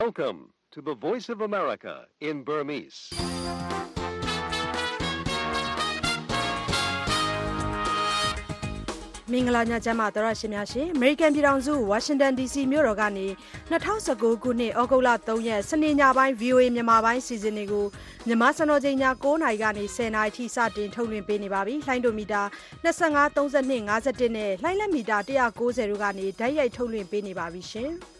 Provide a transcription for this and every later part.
Welcome to the Voice of America in Burmese. ။မင်္ဂလာညချမ်းပါသောရရှင်များရှင် American ပြည်ထောင်စု Washington DC မြို့တော်ကနေ2019ခုနှစ်ဩဂုတ်လ3ရက်စနေညပိုင်း VOA မြန်မာပိုင်းစီစဉ်တွေကိုမြန်မာစံတော်ချိန်ည9:00နာရီကနေ10:00နာရီထိစတင်ထုတ်လွှင့်ပေးနေပါပြီ။လှိုင်းဒိုမီတာ25 32 51နဲ့လှိုင်းလက်မီတာ190တို့ကနေဓာတ်ရိုက်ထုတ်လွှင့်ပေးနေပါပြီရှင်။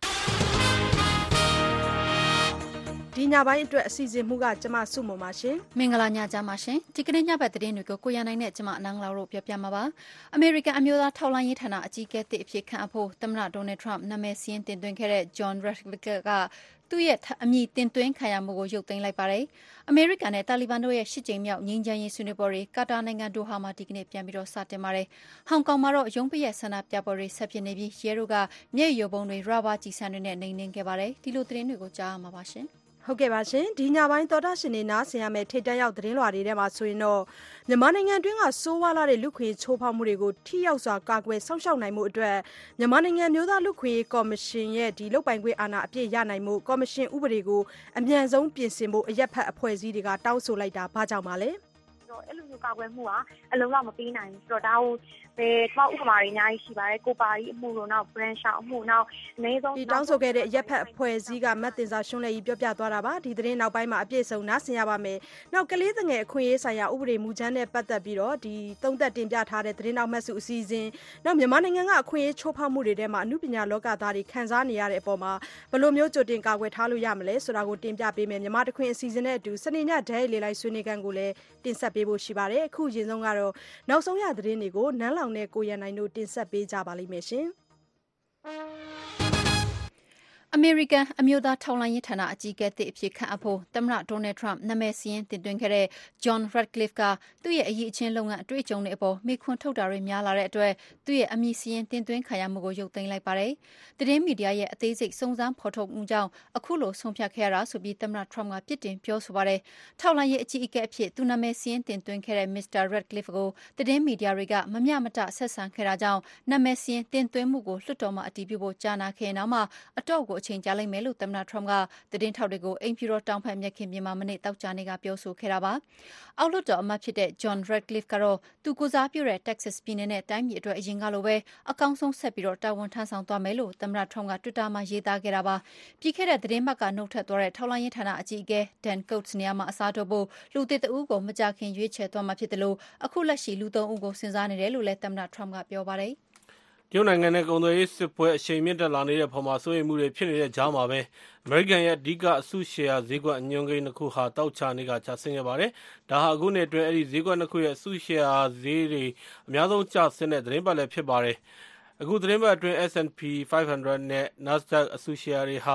ဒီညပိုင်းအတွက်အစီအစဉ်မှုကကျမစုမုံပါရှင်မင်္ဂလာညချမ်းပါရှင်ဒီကနေ့ညဘက်သတင်းတွေကိုကိုရနိုင်နဲ့ကျမအနန်းလာတို့ပြောပြမှာပါအမေရိကန်အမျိုးသားထောက်လှမ်းရေးဌာနအကြီးအကဲတစ်အဖြစ်ခန့်အပ်ဖို့သမ္မတဒေါ်နယ်ထရမ့်နာမည်စည်းတင်သွင်းခဲ့တဲ့ John Ratcliffe ကသူ့ရဲ့အမည်တင်သွင်းခံရမှုကိုရုပ်သိမ်းလိုက်ပါတယ်အမေရိကန်နဲ့တာလီဘန်တို့ရဲ့8ကြိမ်မြောက်ငြိမ်းချမ်းရေးဆွေးနွေးပွဲတွေကာတာနိုင်ငံဒိုဟာမှာဒီကနေ့ပြန်ပြီးစတင်ပါတယ်ဟောင်ကောင်မှာတော့ရုံးပိရဲ့ဆန္ဒပြပွဲတွေဆက်ဖြစ်နေပြီးရဲတို့ကမျက်ရည်ယိုဗုံးတွေရာဘာကျည်ဆံတွေနဲ့နှိမ်နင်းခဲ့ပါတယ်ဒီလိုသတင်းတွေကိုကြားရမှာပါရှင်ဟုတ်ကဲ့ပါရှင်ဒီညပိုင်းတော်တာရှင်နေနားဆင်ရမယ့်ထိတ်တန့်ရောက်သတင်းလွှာတွေထဲမှာဆိုရင်တော့မြန်မာနိုင်ငံတွင်းကစိုးဝါလာတဲ့လူခွေချိုးဖောက်မှုတွေကိုထိရောက်စွာကာကွယ်စောင့်ရှောက်နိုင်မှုအတွက်မြန်မာနိုင်ငံမျိုးသားလူခွေကော်မရှင်ရဲ့ဒီလုပ်ပိုင်ခွင့်အာဏာအပြည့်ရနိုင်မှုကော်မရှင်ဥပဒေကိုအမြန်ဆုံးပြင်ဆင်ဖို့အရက်ဖက်အဖွဲ့အစည်းတွေကတောင်းဆိုလိုက်တာဘာကြောင့်ပါလဲအဲ့လိုမျိုးကာကွယ်မှုကအလုံးလောက်မပေးနိုင်ဘူးဆိုတော့ဒါကိုကျွန်တော်ဥပမာတွေအများကြီးရှိပါတယ်ကိုပါရီအမှုလို့နောက် brand ရှောက်အမှုနောက်အနည်းဆုံးဒီတောင်းဆိုခဲ့တဲ့ရက်ဖက်အဖွဲ့အစည်းကမတ်တင်စာရှင်းလင်းရေးပြောပြသွားတာပါဒီသတင်းနောက်ပိုင်းမှာအပြည့်စုံနားဆင်ရပါမယ်နောက်ကလေးငယ်အခွင့်အရေးဆိုင်ရာဥပဒေမူကြမ်းနဲ့ပတ်သက်ပြီးတော့ဒီသုံးသက်တင်ပြထားတဲ့သတင်းနောက်မှတ်စုအစီအစဉ်နောက်မြန်မာနိုင်ငံကအခွင့်အရေးချိုးဖောက်မှုတွေထဲမှာအမှုပညာလောကသားတွေခံစားနေရတဲ့အပေါ်မှာဘယ်လိုမျိုးကြိုတင်ကာကွယ်ထားလို့ရမလဲဆိုတာကိုတင်ပြပေးမယ်မြန်မာတခွင်အစီအစဉ်နဲ့အတူစနေညဒဲလေးလိုက်ဆွေးနွေးခန်းကိုလည်းတင်ဆက်ပေးဖို့ရှိပါတယ်အခုရင်ဆုံးကတော့နောက်ဆုံးရသတင်းတွေကိုနန်းလောင်နဲ့ကိုရန်နိုင်တို့တင်ဆက်ပေးကြပါလိမ့်မယ်ရှင်အမေရိကန်အမျိုးသားထောက်လှမ်းရေးဌာနအကြီးအကဲတစ်အဖြစ်ခန့်အပ်ဖို့သမ္မတဒေါ်နယ်ထရမ့်နာမည်စည်းတင်သွင်းခဲ့တဲ့ John Ratcliffe ကသူ့ရဲ့အရေးအချင်းလုပ်ငန်းအတွေ့အကြုံတွေအပေါ်မိခွန်းထုတ်တာတွေများလာတဲ့အတွက်သူ့ရဲ့အမည်စည်းတင်သွင်းခံရမှုကိုရုပ်သိမ်းလိုက်ပါတယ်။သတင်းမီဒီယာရဲ့အသေးစိတ်စုံစမ်းဖော်ထုတ်မှုကြောင့်အခုလိုဆုံးဖြတ်ခဲ့ရတာဆိုပြီးသမ္မတထရမ့်ကပြစ်တင်ပြောဆိုပါတယ်။ထောက်လှမ်းရေးအကြီးအကဲအဖြစ်သူနာမည်စည်းတင်သွင်းခဲ့တဲ့ Mr. Ratcliffe ကိုသတင်းမီဒီယာတွေကမမျှမတဆက်ဆံခဲ့တာကြောင့်နာမည်စည်းတင်သွင်းမှုကိုလွှတ်တော်မှအတည်ပြုဖို့ကြားနာခဲ့နောက်မှအတော့ကိုအချိန်ကြာလိမ့်မယ်လို့သမ္မတထရမ့်ကသတင်းထောက်တွေကိုအိမ်ဖြူတော်တောင်ဖက်မြက်ခင်ပြင်မှာမနေ့တောက်ကြနေ့ကပြောဆိုခဲ့တာပါ။အောက်လွှတ်တော်အမတ်ဖြစ်တဲ့ John Ratcliffe ကတော့သူကိုစားပြုတဲ့ Texas ပြည်နယ်နဲ့တိုင်းပြည်အတွက်အရင်ကလိုပဲအကောင်းဆုံးဆက်ပြီးတာဝန်ထမ်းဆောင်သွားမယ်လို့သမ္မတထရမ့်က Twitter မှာရေးသားခဲ့တာပါ။ပြီးခဲ့တဲ့သတင်းပတ်ကနှုတ်ထွက်သွားတဲ့ထောက်လှမ်းရေးဌာနအကြီးအကဲ Dan Coats နေရာမှာအစားထိုးဖို့လူသစ်တဦးကိုမကြာခင်ရွေးချယ်သွားမှာဖြစ်တယ်လို့အခုလက်ရှိလူ3ဦးကိုစဉ်းစားနေတယ်လို့လည်းသမ္မတထရမ့်ကပြောပါတယ်။တရုတ်နိုင်ငံနဲ့ကုန်သွယ်ရေးစစ်ပွဲအရှိန်မြင့်တက်လာနေတဲ့ပုံမှာစိုးရိမ်မှုတွေဖြစ်နေတဲ့ကြားမှာပဲအမေရိကန်ရဲ့အဓိကအစုရှယ်ယာဈေးကွက်အညွှန်းကိန်းတစ်ခုဟာတောက်ချနေကကျဆင်းခဲ့ပါတယ်။ဒါဟာအခုနှစ်အတွင်းအဲ့ဒီဈေးကွက်နှစ်ခုရဲ့အစုရှယ်ယာဈေးတွေအများဆုံးကျဆင်းတဲ့သတင်းပတ်လည်းဖြစ်ပါတယ်။အခုသတင်းပတ်အတွင်း S&P 500 နဲ့ NASDAQ အစုရှယ်ယာတွေဟာ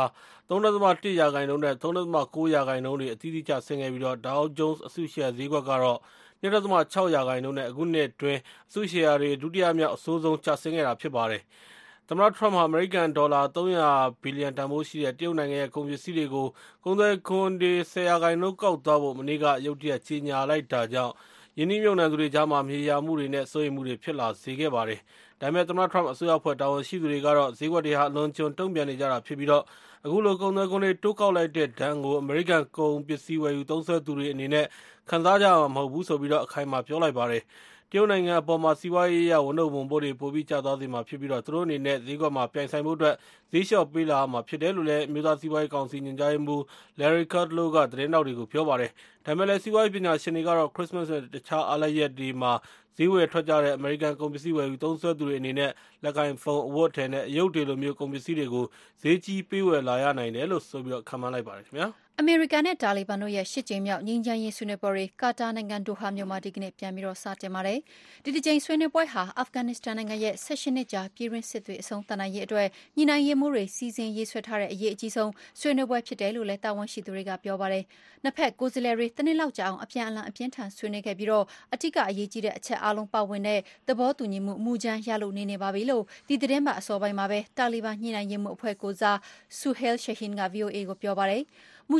3.1 ရာခိုင်နှုန်းနဲ့ 3.9 ရာခိုင်နှုန်းတွေအသီးသီးကျဆင်းခဲ့ပြီးတော့ Dow Jones အစုရှယ်ယာဈေးကွက်ကတော့2.6 ရာခိုင်နှုန်းနဲ့အခုနှစ်အတွင်းအစုရှယ်ယာတွေဒုတိယမြောက်အဆိုးဆုံးကျဆင်းခဲ့တာဖြစ်ပါတယ်။သမ္မတထရမ့်ဟာအမေရိကန်ဒေါ်လာ300ဘီလီယံတန်ဖိုးရှိတဲ့တရုတ်နိုင်ငံရဲ့ကုန်ပစ္စည်းတွေကိုကုန်သွယ်ခွန်တွေ10ရာခိုင်နှုန်းကောက်သွားဖို့မနေ့ကရုတ်တရက်ကြေညာလိုက်တာကြောင့်ယင်းနှိမ့်မြုံနှံသူတွေကြားမှာမြေယာမှုတွေနဲ့စိုးရိမ်မှုတွေဖြစ်လာစေခဲ့ပါတယ်။ဒါပေမဲ့သမ္မတထရမ့်အစိုးရဖွဲ့တာဝန်ရှိသူတွေကတော့ဈေးကွက်တွေဟာအလွန်ကျွံတုံ့ပြန်နေကြတာဖြစ်ပြီးတော့အခုလိုကုန်သွယ်ခွန်တွေတိုးကောက်လိုက်တဲ့ဒဏ်ကိုအမေရိကန်ကုန်ပစ္စည်းဝယ်ယူသုံးစွဲသူတွေအနေနဲ့ခံစားကြမှာမဟုတ်ဘူးဆိုပြီးတော့အခိုင်အမာပြောလိုက်ပါတယ်။တရုတ်နိုင်ငံအပေါ်မှာစီးပွားရေးအရဝန်ထုတ်ဝန်ပိုးတွေပိုပြီးကျသွားစေမှာဖြစ်ပြီးတော့သူတို့အနေနဲ့ဈေးကွက်မှာပြိုင်ဆိုင်မှုအတွက်ဈေးလျှော့ပေးလာမှာဖြစ်တယ်လို့လည်းမြို့သားစီးပွားရေးကောင်စီညွှန်ကြားရေးမှူး Larry Kudlow ကသတင်းတောက်တွေကိုပြောပါတယ်။ဒါပေမဲ့လည်းစီးပွားရေးပညာရှင်တွေကတော့ Christmas နဲ့တခြားအားလပ်ရက်တွေမှာဈေးဝယ်ထွက်ကြတဲ့အမေရိကန်ကုန်ပစ္စည်းဝယ်ယူသုံးစွဲသူတွေအနေနဲ့လက်ကင်ဖုန်းအဝတ်အထည်နဲ့အယုတ်တွေလိုမျိုးကုန်ပစ္စည်းတွေကိုဈေးကြီးပေးဝယ်လာရနိုင်တယ်လို့ဆိုပြီးတော့ခန့်မှန်းလိုက်ပါတယ်ခင်ဗျာ။အမေရိကန်နဲ့တာလီဘန်တို့ရဲ့8ကြိမ်မြောက်ငြိမ်းချမ်းရေးဆွေးနွေးပွဲတွေကာတာနိုင်ငံဒိုဟာမြို့မှာဒီကနေ့ပြန်ပြီးစတင်ပါတယ်။ဒီတစ်ကြိမ်ဆွေးနွေးပွဲဟာအာဖဂန်နစ္စတန်နိုင်ငံရဲ့16နှစ်ကြာပြည်တွင်းစစ်တွေအဆုံးသတ်နိုင်ရေးအတွက်ညီနိုင်ရေးမှုတွေစီစဉ်ရေးဆွဲထားတဲ့အရေးအကြီးဆုံးဆွေးနွေးပွဲဖြစ်တယ်လို့လည်းတာဝန်ရှိသူတွေကပြောပါတယ်။နှစ်ဖက်ကိုယ်စားလှယ်တွေတစ်နှစ်လောက်ကြာအောင်အပြန်အလှန်အပြင်းထန်ဆွေးနွေးခဲ့ပြီးတော့အထူးအရေးကြီးတဲ့အချက်အလုံးပါဝင်တဲ့သဘောတူညီမှုမူကြမ်းရလို့နေပါပြီလို့ဒီသတင်းပတ်အစောပိုင်းမှာပဲတာလီဘန်ညီနိုင်ရေးမှုအဖွဲ့ကိုစားဆူဟဲလ်ရှဟင်က VOA ကိုပြောပါတယ်။မူကြ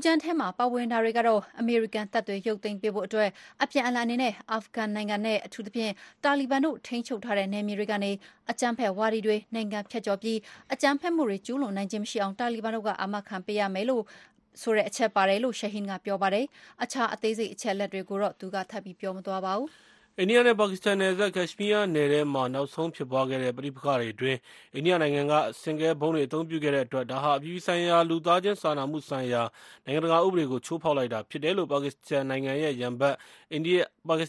ကြမ်းထဲမှာပါဝင်တာတွေကတော့အမေရိကန်တပ်တွေရုပ်သိမ်းပေးဖို့အတွက်အပြန်အလှန်အနေနဲ့အာဖဂန်နိုင်ငံနဲ့အထူးသဖြင့်တာလီဘန်တို့ထိန်းချုပ်ထားတဲ့နယ်မြေတွေကနေအကြမ်းဖက်ဝါဒီတွေနိုင်ငံဖြတ်ကျော်ပြီးအကြမ်းဖက်မှုတွေကျူးလွန်နိုင်ခြင်းမရှိအောင်တာလီဘန်တို့ကအာမခံပေးရမယ်လို့ဆိုတဲ့အချက်ပါတယ်လို့ရှဟင်ကပြောပါတယ်အခြားအသေးစိတ်အချက်လက်တွေကိုတော့သူကထပ်ပြီးပြောမသွားပါဘူးအိန္ဒိယနဲ့ပါကစ္စတန်နယ်စပ်ကက်ရှ်မီးယားနယ်ထဲမှာနောက်ဆုံးဖြစ်ပွားခဲ့တဲ့ပဋိပက္ခတွေအတွင်းအိန္ဒိယနိုင်ငံကစင်ကဲဘုံတွေအသုံးပြုခဲ့တဲ့အတွက်ဒါဟာအပြည်ပြည်ဆိုင်ရာလူသားချင်းစာနာမှုဆိုင်ရာနိုင်ငံတကာဥပဒေကိုချိုးဖောက်လိုက်တာဖြစ်တယ်လို့ပါကစ္စတန်နိုင်ငံရဲ့ရန်ဘတ်အိန္ဒိယ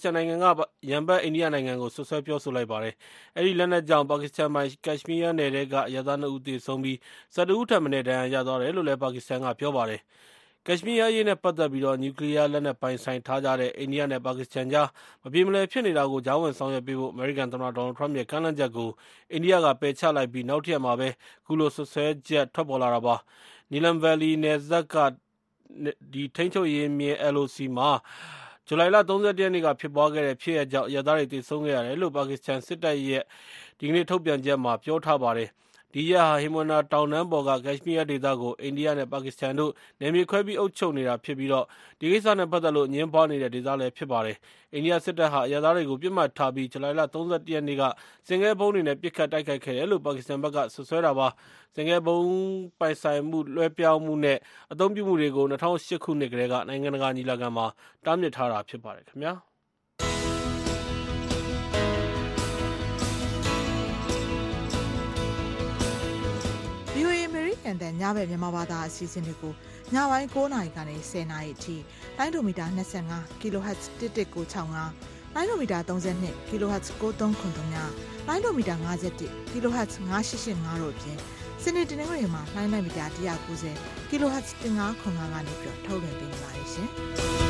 နိုင်ငံကိုဆွဆွဲပြောဆိုလိုက်ပါတယ်။အဲဒီလက်နက်ကြောင့်ပါကစ္စတန်ပိုင်ကက်ရှ်မီးယားနယ်ထဲကအရပ်သား2ဦးသေဆုံးပြီး12ဦးထပ်မံဒဏ်ရာရသွားတယ်လို့လည်းပါကစ္စတန်ကပြောပါတယ်။ကက်ရှ်မီးယားအရေးနဲ့ပတ်သက်ပြီးနျူကလ িয়ার လက်နက်ပိုင်ဆိုင်ထားကြတဲ့အိန္ဒိယနဲ့ပါကစ္စတန်ကြားမပြေမလည်ဖြစ်နေတာကိုကြားဝင်ဆောင်ရွက်ပေးဖို့အမေရိကန်သမ္မတဒေါ်နယ်ထရမ့်ရဲ့ကမ်းလှမ်းချက်ကိုအိန္ဒိယကပယ်ချလိုက်ပြီးနောက်တစ်ရက်မှာပဲအခုလိုဆွဆွဲချက်ထွက်ပေါ်လာတာပါ။ Neelam Valley နယ်စပ်ကထိန်းချုပ်ရေးမြစ် LOC မှာဇူလိုင်လ31ရက်နေ့ကဖြစ်ပွားခဲ့တဲ့ဖြစ်ရပ်ကြောင့်အရပ်သားတွေသေဆုံးခဲ့ရတယ်လို့ပါကစ္စတန်စစ်တပ်ရဲ့ဒီကနေ့ထုတ်ပြန်ချက်မှာပြောထားပါတယ်။ဒီရက်ဟာဟိမဝန္တာတောင်တန်းပေါ်ကကက်ရှ်မီးယားဒေသကိုအိန္ဒိယနဲ့ပါကစ္စတန်တို့နယ်မြေခွဲပြီးအုပ်ချုပ်နေတာဖြစ်ပြီးဒီကိစ္စနဲ့ပတ်သက်လို့အငြင်းပွားနေတဲ့ဒေသလည်းဖြစ်ပါတယ်။အိန္ဒိယစစ်တပ်ဟာအရပ်သားတွေကိုပြစ်မှတ်ထားပြီးဇူလိုင်လ31ရက်နေ့ကစင်ကဲဘုံတွေနဲ့ပစ်ခတ်တိုက်ခိုက်ခဲ့တယ်လို့ပါကစ္စတန်ဘက်ကဆွဆွဲတာပါ။စင်ကဲဘုံပိုင်ဆိုင်မှုလွှဲပြောင်းမှုနဲ့အသုံးပြုမှုတွေကို2008ခုနှစ်ကတည်းကနိုင်ငံတကာညီလာခံမှာတားမြစ်ထားတာဖြစ်ပါတယ်ခင်ဗျာ။ VOA အမေရိကန်တန်ညဘက်မြန်မာဘာသာအစီအစဉ်တွေကိုညပိုင်း9နာရီကနေ10နာရီအထိတိုင်းဒိုမီတာ25 kHz 1165တိုင်းဒိုမီတာ32 kHz 9393ညတိုင်းဒိုမီတာ51 kHz 9885တို့အပြင်စနေတနင်္ဂနွေမှာတိုင်းမီတာ190 kHz 1505ကနေပြီးထုတ်လွှင့်ပေးနေပါတယ်ရှင်။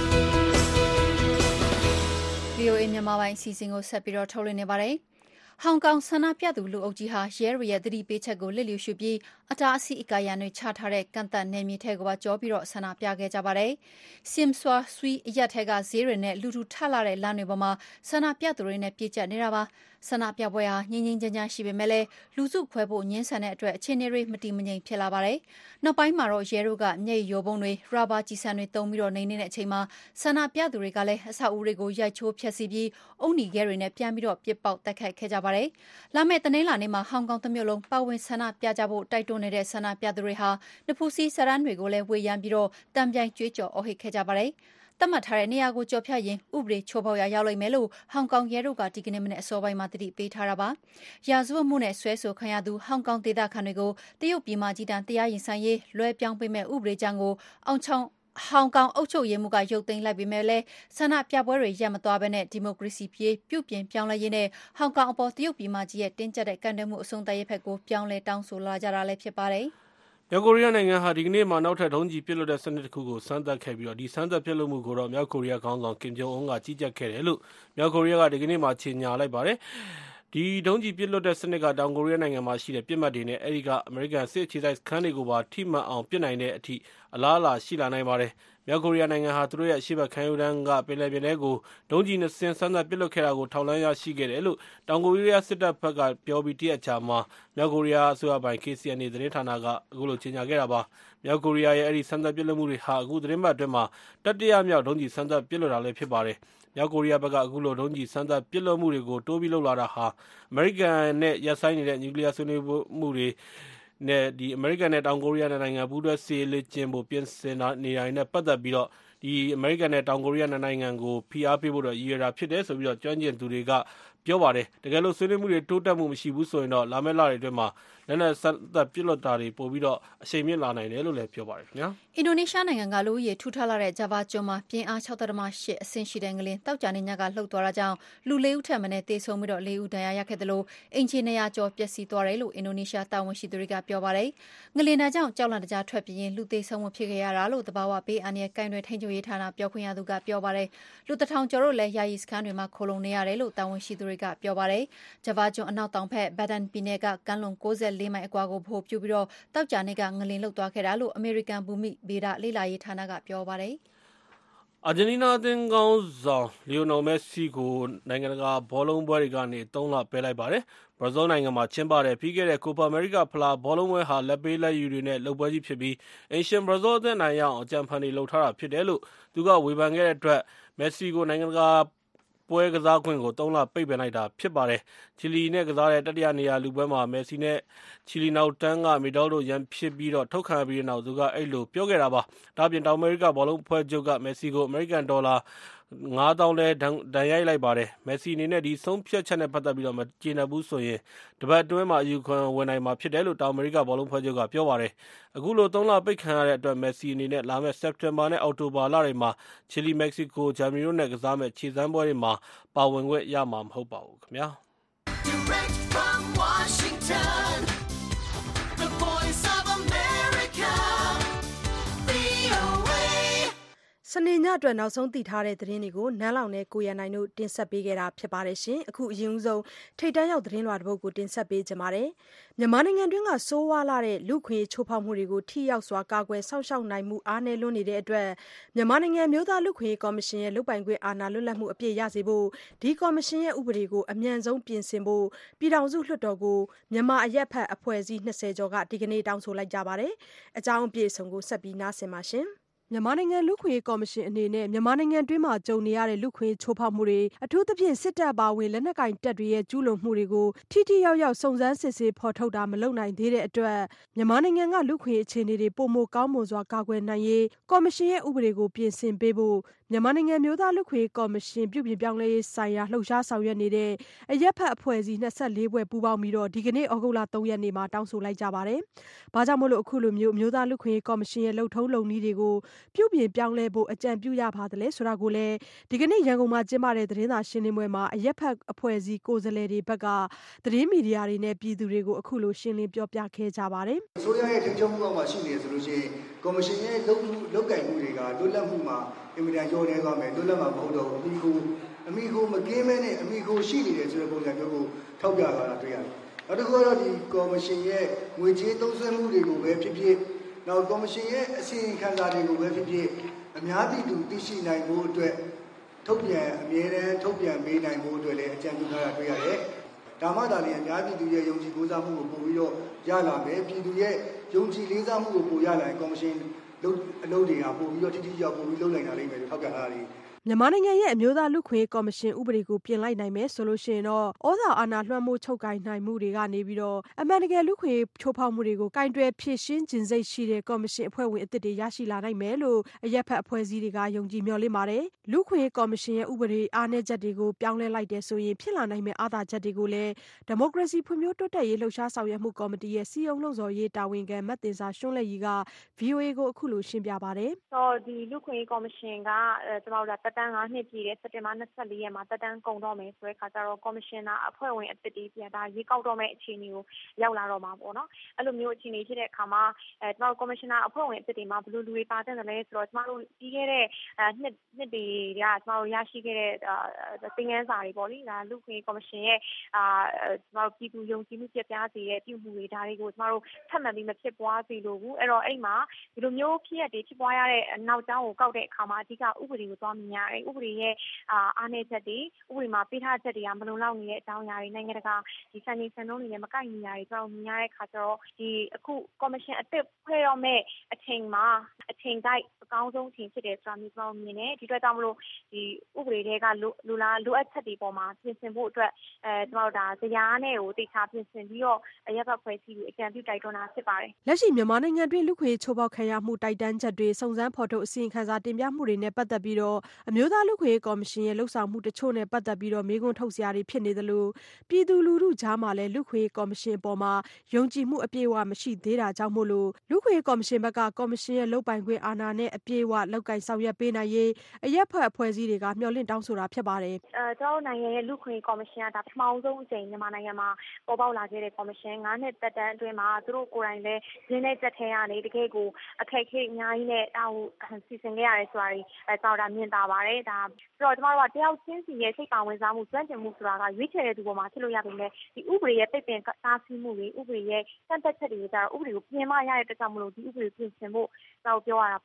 VOA မြန်မာပိုင်းအစီအစဉ်ကိုဆက်ပြီးတော့ထုတ်လွှင့်နေပါတယ်။ဟောင်ကောင်ဆန္ဒပြသူလူအုပ်ကြီးဟာရဲတွေရဲ့သတိပေးချက်ကိုလစ်လျူရှုပြီးအတားအဆီးအကာရံတွေချထားတဲ့ကန့်သတ်နယ်မြေထဲကိုပါကျော်ပြီးဆန္ဒပြခဲ့ကြပါတယ်။ Sim Swa Sui အရပ်ထဲကဈေးတွေနဲ့လူထူထလာတဲ့လမ်းတွေပေါ်မှာဆန္ဒပြသူတွေနဲ့ပြည့်ကျက်နေတာပါ။ဆန္ဒပြပွဲဟာငြိမ်းငြိမ်းချမ်းချမ်းရှိပေမဲ့လည်းလူစုခွဲဖို့ငြင်းဆန်တဲ့အတွက်အခြေအနေတွေမတည်မငြိမ်ဖြစ်လာပါတယ်။နောက်ပိုင်းမှာတော့ရဲတို့ကမျက်ရည်ယိုဗုံးတွေရာဘာကျည်ဆံတွေသုံးပြီးနေနေတဲ့အချိန်မှာဆန္ဒပြသူတွေကလည်းအဆောက်အဦတွေကိုရိုက်ချိုးဖျက်ဆီးပြီးအုတ်နီခဲတွေနဲ့ပြန်ပြီးပစ်ပေါက်တိုက်ခိုက်ခဲ့ကြပါတယ်။လာမယ့်တနင်္လာနေ့မှာဟောင်ကောင်တစ်မြို့လုံးပါဝင်ဆန္ဒပြကြဖို့တိုက်တွန်းနေတဲ့ဆန္ဒပြသူတွေဟာနဖူးစည်းစာတန်းတွေကိုလည်းဝေယမ်းပြီးတံပြိုင်ကြွေးကြော်အော်ဟစ်ခဲ့ကြပါတယ်။သတ်မှတ်ထားတဲ့နေရာကိုကျော်ဖြတ်ရင်ဥပဒေချိုးဖောက်ရာရောက်လိမ့်မယ်လို့ဟောင်ကောင်ရဲတို့ကဒီကနေ့မနေ့အစောပိုင်းမှာသတိပေးထားတာပါ။ရာဇဝတ်မှုနဲ့ဆွဲဆိုခံရသူဟောင်ကောင်ဒေသခံတွေကိုတရုတ်ပြည်မကြီးတန်းတရားရင်ဆိုင်ရေးလွှဲပြောင်းပေးမဲ့ဥပဒေကြမ်းကိုဟောင်ကောင်အုပ်ချုပ်ရေးမှူးကရုပ်သိမ်းလိုက်ပေမဲ့လည်းဆန္ဒပြပွဲတွေရပ်မသွားဘဲနဲ့ဒီမိုကရေစီပြေပြုပြင်ပြောင်းလဲရေးနဲ့ဟောင်ကောင်အပေါ်တရုတ်ပြည်မကြီးရဲ့တင်းကျပ်တဲ့ကန့်ကွက်မှုအဆုံးသတ်ရေးဘက်ကိုပြောင်းလဲတောင်းဆိုလာကြတာလည်းဖြစ်ပါတယ်။မြောက်ကိုရီးယားနိုင်ငံဟာဒီကနေ့မှာနောက်ထပ်ဒုံးကျည်ပစ်လွှတ်တဲ့စနစ်တစ်ခုကိုစမ်းသပ်ခဲ့ပြီးဒီစမ်းသပ်ပစ်လွှတ်မှုကိုတော့မြောက်ကိုရီးယားခေါင်းဆောင်ကင်ဂျုံအွန်းကကြီးကြပ်ခဲ့တယ်လို့မြောက်ကိုရီးယားကဒီကနေ့မှာကြေညာလိုက်ပါတယ်။ဒီဒုံးကျည်ပစ်လွှတ်တဲ့စနစ်ကတောင်ကိုရီးယားနိုင်ငံမှာရှိတဲ့ပစ်မှတ်တွေနဲ့အဲဒီကအမေရိကန်စစ်အခြေစိုက်စခန်းတွေကိုပါထိမှန်အောင်ပစ်နိုင်တဲ့အထိအလားအလာရှိလာနိုင်ပါတယ်။မြောက်ကိုရီးယားနိုင်ငံဟာသူတို့ရဲ့အရှေ့ဘက်ခမ်းရိုးတန်းကပင်လယ်ပြင်ထဲကိုဒုံးကျည်2စင်းစမ်းသပ်ပစ်လွှတ်ခဲ့တာကိုထောက်လှမ်းရရှိခဲ့တယ်လို့တောင်ကိုရီးယားစစ်တပ်ဘက်ကပြောပြီးတရက်ကြာမှာမြောက်ကိုရီးယားအစိုးရပိုင် KCNA သတင်းဌာနကအခုလိုကြေညာခဲ့တာပါ။မြောက်ကိုရီးယားရဲ့အဲဒီစမ်းသပ်ပစ်လွှတ်မှုတွေဟာအခုသတင်းပတ်အတွင်းမှာတတိယမြောက်ဒုံးကျည်စမ်းသပ်ပစ်လွှတ်တာလည်းဖြစ်ပါတယ်။မြောက်ကိုရီးယားဘက်ကအခုလိုဒုံးကျည်စမ်းသပ်ပစ်လွှတ်မှုတွေကိုတိုးပြီးလုပ်လာတာဟာအမေရိကန်နဲ့ရပ်ဆိုင်းနေတဲ့နျူကလ িয়ার ဆွေးနွေးမှုတွေနဲ့အမေရိကန်နဲ့တောင်ကိုရီးယားနိုင်ငံပူးတွဲစစ်ရေးလေ့ကျင့်ဖို့ပြင်ဆင်နေတာနဲ့ပတ်သက်ပြီးအမေရိကန်နဲ့တောင်ကိုရီးယားနိုင်ငံကိုဖိအားပေးဖို့ရည်ရွယ်တာဖြစ်တယ်ဆိုပြီးကျွမ်းကျင်သူတွေကပြောပါတယ်။တကယ်လို့ဆွေးနွေးမှုတွေတိုးတက်မှုမရှိဘူးဆိုရင်တော့လာမယ့်လတွေအတွင်းမှာလက်နက်စမ်းသပ်ပစ်လွှတ်တာတွေပိုပြီးအရှိန်မြင့်လာနိုင်တယ်လို့လည်းပြောပါတယ်ခင်ဗျာ။အင်ဒိုနီးရှားနိုင်ငံကလူဦးရေထူထပ်လာတဲ့ဂျာဗာကျွန်းမှာပြင်းအား 6.8 အဆင့်ရှိတဲ့ငလျင်တောက်ကြနေညကလှုပ်သွားတာကြောင့်လူ4ဦးထက်မနည်းသေဆုံးပြီး4ဦးဒဏ်ရာရခဲ့တယ်လို့အင်ဂျင်နီယာကျော်ပျက်စီးသွားတယ်လို့အင်ဒိုနီးရှားတာဝန်ရှိသူတွေကပြောပါတယ်။ငလျင်ကြောင့်ကြောက်လန့်တကြားထွက်ပြေးရင်လူသေဆုံးမှုဖြစ်ခဲ့ရတာလို့တဘာဝဘေးအန္တရာယ်ကိုင်တွယ်ထိန်းချုပ်ရေးဌာနပြောခွင့်ရသူကပြောပါတယ်။လူ1000ကျော်တို့လည်းယာယီစခန်းတွေမှာခိုလုံနေရတယ်လို့တာဝန်ရှိသူတွေကပြောပါတယ်။ဂျာဗာကျွန်းအနောက်တောင်ဘက်ဘတ်ဒန်ပြည်နယ်ကကမ်းလွန်94မိုင်အကွာကိုဗဟိုပြုပြီးတောက်ကြနေကငလျင်လှုပ်သွားခဲ့တာလို့အမေရိကန်ဘူမိဗေဒလေ့လာရေးဌာနကပြောပါတယ်။အာဂျင်တီးနားအသင်းကောင်းဆောင်လီယိုနယ်မက်ဆီကိုနိုင်ငံတကာဘောလုံးပွဲတွေကနေ3 လပယ်လိုက်ပါတယ်။ ဘရာဇီးနိုင်ငံမှာကျင်းပတဲ့ပြီးခဲ့တဲ့ကိုပါအမေရိကဖလားဘောလုံးပွဲဟာလက်ပေးလက်ယူတွေနဲ့လုပ်ပွဲကြီးဖြစ်ပြီးအင်ရှင်ဘရာဇီးအသင်းနိုင်ရအောင်အကြံဖန်တွေလုပ်ထားတာဖြစ်တယ်လို့သူကဝေဖန်ခဲ့တဲ့အတွက်မက်ဆီကိုနိုင်ငံတကာပွဲကစားခွင့်ကို3 လပိတ်ပင်လိုက်တာဖြစ်ပါတယ်။ချီလီနဲ့ကစားတဲ့တတိယနေရာလူပွဲမှာမက်ဆီနဲ့ချီလီနောက်တန်းကမီဒယ်တို့ရန်ဖြစ်ပြီးထုတ်ခံရပြီးနောက်သူကအဲ့လိုပြောခဲ့တာပါ။ဒါ့အပြင်တောင်အမေရိကဘောလုံးအဖွဲ့ချုပ်ကမက်ဆီကိုအမေရိကန်ဒေါ်လာ9000လဲဒဏ်ရိုက်လိုက်ပါတယ်။မက်ဆီအနေနဲ့ဒီဆုံးဖြတ်ချက်နဲ့ပတ်သက်ပြီးမကျေနပ်ဘူးဆိုရင်တပတ်အတွင်းမှာအယူခံဝင်နိုင်မှာဖြစ်တယ်လို့တောင်အမေရိကဘောလုံးဖွဲ့ချုပ်ကပြောပါတယ်။အခုလို3 လပိတ်ခံရတဲ့အတွက်မက်ဆီအနေနဲ့လာမယ့်စက်တင်ဘာနဲ့အောက်တိုဘာလတွေမှာချီလီမက္ကဆီကိုဂျာမနီတို့နဲ့ကစားမယ့်ခြေစမ်းပွဲတွေမှာပါဝင်ခွင့်ရမှာမဟုတ်ပါဘူးခင်ဗျာ။ Direct from Washington, the voice of America, VOA. စနေညအတွက်နောက်ဆုံးသိထားတဲ့သတင်းတွေကိုနန်းလောင်နဲ့ကိုရန်နိုင်တို့တင်ဆက်ပေးခဲ့တာဖြစ်ပါတယ်ရှင်။အခုအရင်ဆုံးထိတ်တန်းရောက်သတင်းလွှာတစ်ပုဒ်ကိုတင်ဆက်ပေးကြပါမယ်။မြန်မာနိုင်ငံတွင်းကစိုးဝါးလာတဲ့လူခွေချိုးဖောက်မှုတွေကိုထိရောက်စွာကာကွယ်စောင့်ရှောက်နိုင်မှုအားနည်းလွန်းနေတဲ့အတွက်မြန်မာနိုင်ငံမျိုးသားလူခွေကော်မရှင်ရဲ့လုပ်ပိုင်ခွင့်အာဏာလွတ်လပ်မှုအပြည့်ရစေဖို့ဒီကော်မရှင်ရဲ့ဥပဒေကိုအမြန်ဆုံးပြင်ဆင်ဖို့ပြည်ထောင်စုလွှတ်တော်ကိုမြန်မာအရက်ဖက်အဖွဲ့အစည်း20ကျော်ကဒီကနေ့တောင်းဆိုလိုက်ကြပါတယ်။အကြောင်းအပြည့်အစုံကိုဆက်ပြီးနားဆင်ပါရှင်။မြန်မာနိုင်ငံလူ့ခွင့်ရေးကော်မရှင်အနေနဲ့မြန်မာနိုင်ငံတွင်းမှာကြုံနေရတဲ့လူ့ခွင့်ချိုးဖောက်မှုတွေအထူးသဖြင့်စစ်တပ်ပါဝင်လက်နက်ကင်တပ်တွေရဲ့ကျူးလွန်မှုတွေကိုထိထိရောက်ရောက်စုံစမ်းစစ်ဆေးဖော်ထုတ်တာမလုပ်နိုင်သေးတဲ့အတွက်မြန်မာနိုင်ငံကလူ့ခွင့်အခြေအနေတွေပိုမိုကောင်းမွန်စွာကာကွယ်နိုင်ရေးကော်မရှင်ရဲ့ဥပဒေကိုပြင်ဆင်ပေးဖို့မြန်မာနိုင်ငံမျိုးသားလူ့ခွင့်ရေးကော်မရှင်ပြုပြင်ပြောင်းလဲရေးဆိုင်ရာလှုပ်ရှားဆောင်ရွက်နေတဲ့အရက်ဖက်အဖွဲ့အစည်း24ဖွဲ့ပူးပေါင်းပြီးတော့ဒီကနေ့ဩဂုတ်လ3ရက်နေ့မှာတောင်းဆိုလိုက်ကြပါတယ်။ဘာကြောင့်မို့လို့အခုလိုမျိုးသားလူ့ခွင့်ရေးကော်မရှင်ရဲ့လှုပ်ထုံးလုပ်နည်းတွေကိုပြုပြင်ပြောင်းလဲဖို့အကြံပြုရပါသလဲဆိုတာကိုလည်းဒီကနေ့ရန်ကုန်မှာကျင်းပတဲ့သတင်းစာရှင်းလင်းပွဲမှာအရက်ဖက်အဖွဲ့အစည်းကိုယ်စားလှယ်တွေဘက်ကသတင်းမီဒီယာတွေနဲ့ပြည်သူတွေကိုအခုလိုရှင်းလင်းပြောပြခဲ့ကြပါတယ်။ဆိုရရဲ့ထိချုပ်မှုအောက်မှာရှိနေဆိုလို့ရှိရင်ကော်မရှင်ရဲ့လုပ်ကိုင်မှုတွေကလွတ်လပ်မှုမှာအင်မတန်ကျော်နေသွားမယ်လွတ်လပ်မှာမဟုတ်တော့ဘူးအမိကိုမကင်းမဲနဲ့အမိကိုရှိနေတယ်ဆိုတဲ့ပုံစံမျိုးကိုထောက်ပြလာတာတွေ့ရတယ်။နောက်တစ်ခုကတော့ဒီကော်မရှင်ရဲ့ငွေကြေးသုံးစွဲမှုတွေကိုပဲဖြစ်ဖြစ်နောက်ကော်မရှင်ရဲ့အစီရင်ခံစာတွေကိုပဲဖြစ်ဖြစ်အများပြည်သူသိရှိနိုင်ဖို့အတွက်အမြဲတမ်းထုတ်ပြန်ပေးနိုင်ဖို့အတွက်လည်းအကြံပြုထားတာတွေ့ရတယ်။ဒါမှသာလျှင်အများပြည်သူရဲ့ယုံကြည်ကိုးစားမှုကိုပို့ပြီးတော့ရလာမယ်ပြည်သူရဲ့ယုံကြည်လေးစားမှုကိုပို့ရလာရင်ကော်မရှင်အလုပ်တွေကပို့ပြီးတော့ထိရောက်ပို့ပြီးလုပ်နိုင်တာလိမ့်မယ်လို့ထောက်ပြထားတာမြန်မာနိုင်ငံရဲ့အမျိုးသားလူ့ခွင့်ရေးကော်မရှင်ဥပဒေကိုပြင်လိုက်နိုင်မယ်ဆိုလို့ရှိရင်တော့ဩဇာအာဏာလွှမ်းမိုးချုပ်ကိုင်နိုင်မှုတွေကနေပြီးတော့အမှန်တကယ်လူ့ခွင့်ရေးချိုးဖောက်မှုတွေကိုကင်တွယ်ဖြေရှင်းခြင်းစိတ်ရှိတဲ့ကော်မရှင်အဖွဲ့ဝင်အသစ်တွေရရှိလာနိုင်မယ်လို့အရက်ဖက်အဖွဲ့အစည်းတွေကယုံကြည်မျှော်လင့်ပါတယ်။လူ့ခွင့်ရေးကော်မရှင်ရဲ့ဥပဒေအားနည်းချက်တွေကိုပြောင်းလဲလိုက်တဲ့ဆိုရင်ဖြစ်လာနိုင်မယ့်အားသာချက်တွေကိုလည်းဒီမိုကရေစီဖွံ့ဖြိုးတိုးတက်ရေးလှုပ်ရှားဆောင်ရွက်မှုကော်မတီရဲ့စီယုံလှုံ့ဆော်ရေးတာဝန်ခံမတ်တင်စာရှွန်းလက်ရီက VOA ကိုအခုလိုရှင်းပြပါတယ်။ဒီလူ့ခွင့်ရေးကော်မရှင်ကကျွန်တော်တို့တက်တန်း9နှစ်ပြည့်စက်တင်ဘာ24ရက်မှာတက်တန်းကုန်တော့မယ်ဆိုတဲ့ခါကျတော့ကော်မရှင်နာအဖွဲ့ဝင်အသစ်တွေပြန်ဒါရေကောက်တော့မဲ့အခြေအနေကိုရောက်လာတော့မှာပေါ့နော်အဲ့လိုမျိုးအခြေအနေဖြစ်တဲ့အခါမှာကျွန်တော်ကော်မရှင်နာအဖွဲ့ဝင်အသစ်တွေမှာဘယ်လိုလူတွေပါတဲ့လဲဆိုတော့ကျွန်တော်တို့ပြီးခဲ့တဲ့နှစ်တွေကကျွန်တော်တို့ရရှိခဲ့တဲ့သင်ခန်းစာတွေပေါ့လေဒါလူ့ခွင့်ကော်မရှင်ရဲ့ကျွန်တော်တို့ပြည်သူယုံကြည်မှုပြပြစေတဲ့ပြုမှုတွေဒါတွေကိုကျွန်တော်တို့ထပ်မံပြီးမဖြစ်ပွားစေလို့ဘူးအဲ့တော့အဲ့မှာဒီလိုမျိုးဖြစ်ရတဲ့ဖြစ်ပွားရတဲ့နောက်ကျောင်းကိုကောက်တဲ့အခါမှာအဓိကဥပဒေကိုသွားမြင်ရတယ်ဥပဒေရဲ့အားနည်းချက်တွေဥပဒေမှာပေးထားချက်တွေကမလုံလောက်နေတဲ့အကြောင်းအရာတွေနိုင်ငံတကာဒီစံချိန်စံနှုန်းတွေနဲ့မကိုက်ညီတာတွေကျွန်တော်မြင်ရတဲ့အခါကျတော့ဒီအခုကော်မရှင်အသစ်ဖွဲ့တော့မဲ့အချိန်မှာအချိန်တိုင်းအကောင်းဆုံးအချိန်ဖြစ်တယ်ဆိုတာမျိုးကျွန်တော်မြင်တယ်ဒီအတွက်ကြောင့်မလို့ဒီဥပဒေတွေကလိုအပ်ချက်တွေပေါ်မှာပြင်ဆင်ဖို့အတွက်ကျွန်တော်ဒါဇယားနဲ့ကိုတိကျပြင်ဆင်ပြီးတော့အရက်ဘက်ဖွဲ့စည်းပြီးအကြံပြုတိုက်တွန်းတာဖြစ်ပါတယ်လက်ရှိမြန်မာနိုင်ငံတွင်းလူခွေချိုးဖောက်ခံရမှုတိုက်တန်းချက်တွေစုံစမ်းဖော်ထုတ်အစီရင်ခံစာတင်ပြမှုတွေနဲ့ပတ်သက်ပြီးတော့အမျိုးသားလူခွေကော်မရှင်ရဲ့လှုပ်ဆောင်မှုတချို့နဲ့ပတ်သက်ပြီးတော့မေးခွန်းထုတ်စရာတွေဖြစ်နေသလိုပြည်သူလူထုကြားမှာလည်းလူခွေကော်မရှင်ပေါ်မှာယုံကြည်မှုအပြည့်အဝမရှိသေးတာကြောင့်မို့လို့လူခွေကော်မရှင်ဘက်ကကော်မရှင်ရဲ့လုပ်ပိုင်ခွင့်အာဏာနဲ့အပြည့်အဝလောက်ကင်ဆောင်ရွက်ပေးနိုင်ရေးအရက်ဖက်အဖွဲ့အစည်းတွေကမျှော်လင့်တောင်းဆိုတာဖြစ်ပါတယ်ကျွန်တော်နိုင်ငံရဲ့လူခွေကော်မရှင်ကဒါပထမဆုံးအကြိမ်မြန်မာနိုင်ငံမှာပေါ်ပေါက်လာခဲ့တဲ့ကော်မရှင်9နှစ်သက်တမ်းအတွင်းမှာသူတို့ကိုယ်တိုင်လည်းရင်းနှီးချက်ထဲကနေတကယ်ကိုအခက်အခဲအများကြီးနဲ့တာဝန်စီစဉ်ခဲ့ရတယ်ဆိုတာကြီးကျွန်တော်ဒါမြင်တာပါတယ်ဒါဆိုတော့ကျွန်တော်တို့ကတယောက်ချင်းစီရဲ့စိတ်ပါဝင်စားမှုစွမ်းကျင်မှုဆိုတာကရွေးချယ်တဲ့သူပေါ်မှာဖြစ်လို့ရပေမဲ့ဒီဥပဒေရဲ့ပိတ်ပင်တားဆီးမှုတွေဥပဒေရဲ့စံတက်ချက်တွေကြတော့ဥပဒေကိုပြင်မရတဲ့အတွက်ကြောင့်မလို့ဒီဥပဒေပြင်ဆင်ဖို့ကျွန်တော်ပြောရတာပေါ့ဒါကြောင့်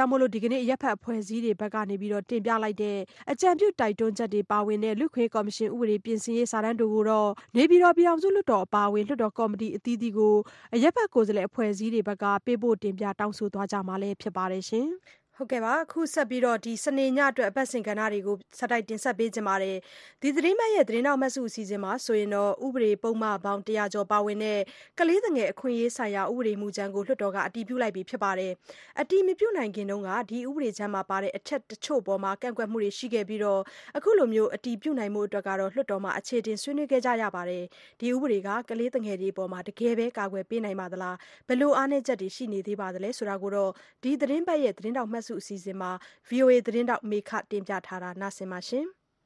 ကြောင့်မို့လို့ဒီကနေ့ရပ်ဖက်အဖွဲ့အစည်းတွေဘက်ကနေပြီးတော့တင်ပြလိုက်တဲ့အကြံပြုတိုက်တွန်းချက်တွေပါဝင်တဲ့လူ့ခွင့်ကော်မရှင်ဥပဒေပြင်ဆင်ရေးစာတမ်းတွေကိုတော့နေပြည်တော်ပြည်ထောင်စုလွှတ်တော်အပါအဝင်လွှတ်တော်ကော်မတီအသီးသီးကိုရပ်ဖက်ကိုယ်စားလှယ်အဖွဲ့အစည်းတွေဘက်ကပေးပို့တင်ပြတောင်းဆိုသွားကြမှာလည်းဖြစ်ပါတယ်ရှင်။ဟုတ်ကဲ့ပါအခုဆက်ပြီးတော့ဒီစနေညအတွက်အပတ်စဉ်ကဏ္ဍတွေကိုဆက်တိုက်တင်ဆက်ပေးကြပါမယ်ဒီသတင်းမရဲ့သတင်းနောက်မှတ်စုအစီအစဉ်မှာဆိုရင်တော့ဥပဒေပုံမှန်ပေါင်း100ကျော်ပါဝင်တဲ့ကလေးငယ်အခွင့်အရေးဆိုင်ရာဥပဒေမူကြမ်းကိုလွှတ်တော်ကအတည်ပြုလိုက်ပြီဖြစ်ပါတယ်အတည်မပြုနိုင်ခင်တုန်းကဒီဥပဒေကြမ်းမှာပါတဲ့အချက်တချို့ပေါ်မှာကန့်ကွက်မှုတွေရှိခဲ့ပြီးတော့အခုလိုမျိုးအတည်ပြုနိုင်မှုအတွက်ကတော့လွှတ်တော်မှာအခြေတင်ဆွေးနွေးခဲ့ကြရပါတယ်ဒီဥပဒေကကလေးငယ်တွေပေါ်မှာတကယ်ပဲကာကွယ်ပေးနိုင်ပါသလားဘယ်လိုအားနည်းချက်တွေရှိနေသေးပါသလဲဆိုတာကိုတော့ဒီသတင်းပတ်ရဲ့သတင်းနောက်မှတ်စုအစီအစဉ်မှာ VOA သတင်းတောက်မေခတင်ပြထားတာနားဆင်ပါရှင်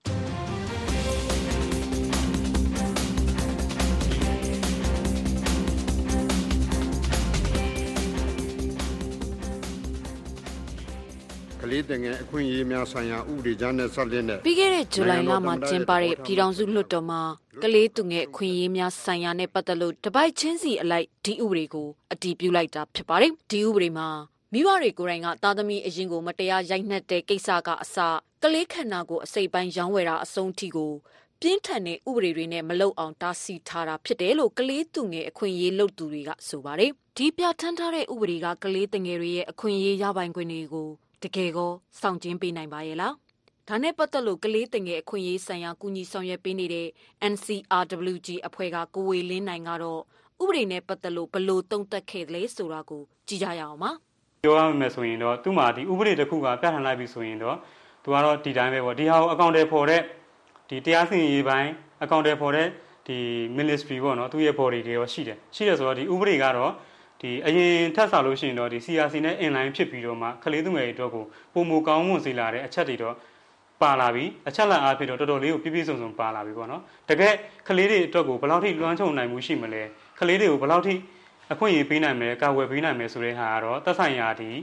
ကလေးငယ်အခွင့်အရေးများဆိုင်ရာဥပဒေကြမ်းနဲ့ဆက်လက်တဲ့ပြီးခဲ့တဲ့ဇူလိုင်လမှာကျင်းပတဲ့ပြည်ထောင်စုလွှတ်တော်မှာကလေးသူငယ်အခွင့်အရေးများဆိုင်ရာနဲ့ပတ်သက်လို့တပိုက်ချင်းစီအလိုက်ဒီဥပဒေကိုအတည်ပြုလိုက်တာဖြစ်ပါတယ်ဒီဥပဒေမှာမိဘတွေကိုယ်တိုင်ကသားသမီးအရင်ကိုမတရားရိုက်နှက်တဲ့ကိစ္စကအစကလေးခန္ဓာကိုယ်အစိပ်ပိုင်းရောင်းဝယ်တာအဆုံးထိကိုပြင်းထန်တဲ့ဥပဒေတွေနဲ့မလုံအောင်တားဆီးထားတာဖြစ်တယ်လို့ကလေးသူငယ်အခွင့်အရေးလုပ်သူတွေကဆိုပါတယ်ဒီပြဋ္ဌာန်းထားတဲ့ဥပဒေကကလေးငယ်တွေရဲ့အခွင့်အရေးရပိုင်ခွင့်တွေကိုတကယ်ကိုစောင့်ကျဉ်ပေးနိုင်ပါရဲ့လားဒါနဲ့ပတ်သက်လို့ကလေးငယ်အခွင့်အရေးဆိုင်ရာကူညီဆောင်ရွက်ပေးနေတဲ့ NCRWG အဖွဲ့ကကိုဝေလင်းနိုင်ကတော့ဥပဒေနဲ့ပတ်သက်လို့ဘယ်လိုသုံးသပ်ခဲ့လဲဆိုတာကိုကြည့်ကြရအောင်ပါပြောရမယ်ဆိုရင်တော့သူ့မှာဒီဥပဒေတစ်ခုကပြဋ္ဌာန်းလိုက်ပြီဆိုရင်တော့သူကတော့ဒီတိုင်းပဲပေါ့ဒီဟာကိုအကောင့်တွေဖော်တဲ့ဒီတရားစီရင်ရေးပိုင်းအကောင့်တွေဖော်တဲ့ဒီ ministry ပေါ့နော်သူ့ရဲ့ body တွေရောရှိတယ်ဆိုတော့ဒီဥပဒေကတော့ဒီအရင်ထပ်ဆလို့ရှိရင်တော့ဒီ CRC နဲ့ inline ဖြစ်ပြီးတော့မှကလေးသူငယ်တွေအတွက်ကိုပုံမကောင်းမွန်စေလာတဲ့အချက်တွေတော့ပါလာပြီအချက်လက်အားဖြင့်တော့တော်တော်လေးကိုပြည့်ပြည့်စုံစုံပါလာပြီပေါ့နော်တကယ်ကလေးတွေအတွက်ကိုဘယ်လောက်ထိလွှမ်းခြုံနိုင်မှုရှိမလဲကလေးတွေကိုဘယ်လောက်ထိအခွင့်အရေးပေးနိုင်မယ်ကာဝယ်ပေးနိုင်မယ်ဆိုတဲ့ဟာကတော့သက်ဆိုင်ရာဒီ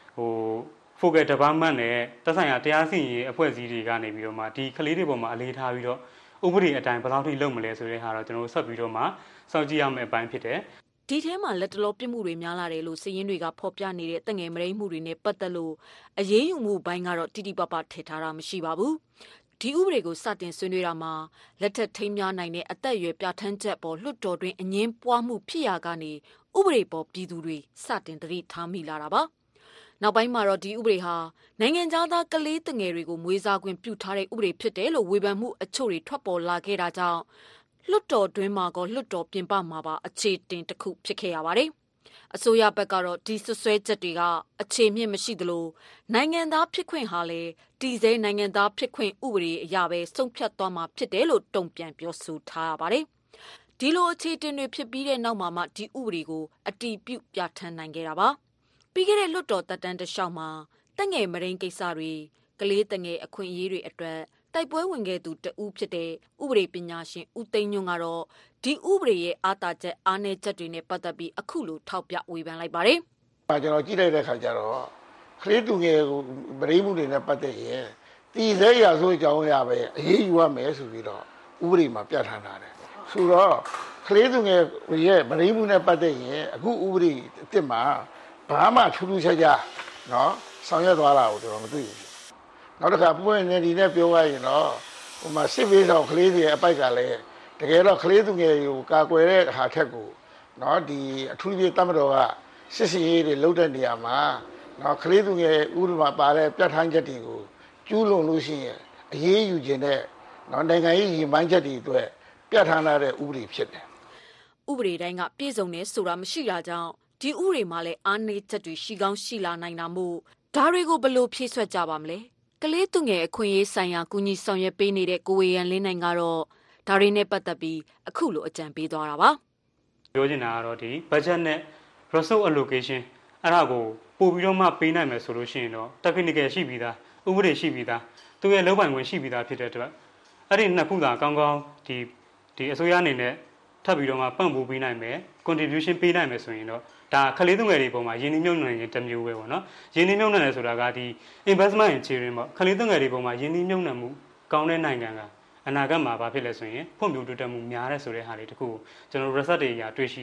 Focus Department နဲ့သက်ဆိုင်ရာတရားစီရင်ရေးအဖွဲ့အစည်းတွေကနေပြီးတော့မှဒီကလေးတွေပေါ်မှာအလေးထားပြီးတော့ဥပဒေအတိုင်းဘယ်လောက်ထိလုပ်မလဲဆိုတဲ့ဟာတော့ကျွန်တော်တို့ဆက်ပြီးတော့မှစောင့်ကြည့်ရမယ့်အပိုင်းဖြစ်တယ်ဒီထဲမှာလက်တလောပြစ်မှုတွေများလာတယ်လို့စည်ရင်းတွေကဖော်ပြနေတဲ့တငယ်မရိမှုတွေနဲ့ပတ်သက်လို့အရေးယူမှုပိုင်းကတော့တိတိပပထည့်ထားတာမရှိပါဘူးဒီဥပဒေကိုစတင်ဆွေးနွေးတာမှာလက်ထက်ထိမ်းများနိုင်တဲ့အသက်အရွယ်ပြဋ္ဌာန်းချက်ပေါ်လွှတ်တော်တွင်အငင်းပွားမှုဖြစ်ရာကနေဥပဒေပေါ်ပြည်သူတွေစတင်သတိထားမိလာတာပါနောက်ပိုင်းမှာတော့ဒီဥပဒေဟာနိုင်ငံသားကလေးငယ်တွေကိုမွေးစားခွင့်ပြုထားတဲ့ဥပဒေဖြစ်တယ်လို့ဝေဖန်မှုအချို့တွေထွက်ပေါ်လာခဲ့တာကြောင့်လွှတ်တော်တွင်းမှာကောလွှတ်တော်ပြင်ပမှာပါအခြေတင်တစ်ခုဖြစ်ခဲ့ရပါတယ်အစိုးရဘက်ကတော့ဒီဆွဆွဲချက်တွေကအခြေမြင့်မရှိသလိုနိုင်ငံသားဖြစ်ခွင့်ဟာလည်းတည်ဆဲနိုင်ငံသားဖြစ်ခွင့်ဥပဒေအရပဲဆုံးဖြတ်သွားမှာဖြစ်တယ်လို့တုံ့ပြန်ပြောဆိုထားရပါတယ်ဒီလိုအခြေတင်တွေဖြစ်ပြီးတဲ့နောက်မှာဒီဥပဒေကိုအတည်ပြုပြဋ္ဌာန်းနိုင်ခဲ့တာပါပြီးခဲ့တဲ့လွှတ်တော်တက်တန်းတစ်လျှောက်မှာတက်ငယ်မရင်းကိစ္စတွေကလေးတငယ်အခွင့်အရေးတွေအတွက်တိုက်ပွဲဝင်ခဲ့သူတဦးဖြစ်တဲ့ဥပဒေပညာရှင်ဦးသိန်းညွန့်ကတော့ဒီဥပဒေရဲ့အားသာချက်အားနည်းချက်တွေနဲ့ပတ်သက်ပြီးအခုလိုထောက်ပြဝေဖန်လိုက်ပါတယ်။ကျွန်တော်ကြည့်လိုက်တဲ့ခါကျတော့ကလေးသူငယ်ကိုမရင်းမှုတွေနဲ့ပတ်သက်ရင်တည်ဆဲရာဆိုအကြောင်းအရာပဲအရေးယူရမယ်ဆိုပြီးတော့ဥပဒေမှာပြဋ္ဌာန်းထားတယ်။ဆိုတော့ကလေးသူငယ်ရဲ့မရင်းမှုနဲ့ပတ်သက်ရင်အခုဥပဒေအစ်စ်မှာဘာမှထူးထူးခြားခြားနော်ဆောင်ရွက်သွားတာကိုကျွန်တော်မတွေ့ဘူးနောက်တစ်ခါပွင့်နေဒီနဲ့ပြောရရင်တော့ဟိုမှာစစ်ဘေးဆောင်ကလေးတွေအပိုက်ကလည်းတကယ်တော့ကလေးသူငယ်တွေကိုကာကွယ်တဲ့ဟာထက်ကိုနော်ဒီအထူးသဖြင့်တမတော်ကစစ်စင်ရေးတွေလုပ်တဲ့နေရာမှာနော်ကလေးသူငယ်ဥပဒေမှာပါတဲ့ပြဋ္ဌာန်းချက်တွေကိုကျူးလွန်လို့ရှိရင်အရေးယူခြင်းနဲ့နော်နိုင်ငံရေးရည်မှန်းချက်တွေအတွက်ပြဋ္ဌာန်းလာတဲ့ဥပဒေဖြစ်တယ်ဥပဒေတိုင်းကပြည်စုံနေဆိုတာမရှိတာကြောင့်ဒီဥပဒေမှာလည်းအားနည်းချက်တွေရှိကောင်းရှိလာနိုင်တာမို့ဒါတွေကိုဘယ်လိုဖြည့်ဆွတ်ကြပါမလဲကလေးသူငယ်အခွင့်အရေးဆိုင်ရာကူညီဆောင်ရွက်ပေးနေတဲ့ကိုဝေရန်လင်းနိုင်ကတော့ဒါတွေနဲ့ပတ်သက်ပြီးအခုလိုအကြံပေးသွားတာပါပြောချင်တာကတော့ဒီ budget နဲ့ resource allocation အဲ့ဒါကိုပို့ပြီးတော့မှပေးနိုင်မယ်ဆိုလို့ရှိရင်တော့ technical ရှိပြီးသားဥပဒေရှိပြီးသားသူရဲ့လုပ်ပိုင်ခွင့်ရှိပြီးသားဖြစ်တဲ့အတွက်အဲ့ဒီနှစ်ခုသာကောင်းကောင်းဒီအစိုးရအနေနဲ့ထပ်ပြီးတော့မှပံ့ပိုးပေးနိုင်မယ် contribution ပေးနိုင်မယ်ဆိုရင်တော့ဒါကလေးသူငယ်တွေပုံမှာယင်းနှမြုံနှံရင်တစ်မျိုးပဲပေါ့နော်ယင်းနှမြုံနှံတယ်ဆိုတာကဒီ investment in children ပေါ့ကလေးသူငယ်တွေပုံမှာယင်းနှမြုံနှံမှုကောင်းတဲ့နိုင်ငံကအနာဂတ်မှာဘာဖြစ်လဲဆိုရင်ဖွံ့ဖြိုးတိုးတက်မှုများတဲ့ဆိုတဲ့ဟာတွေတခုကိုကျွန်တော် research တွေအရတွေ့ရှိရတယ်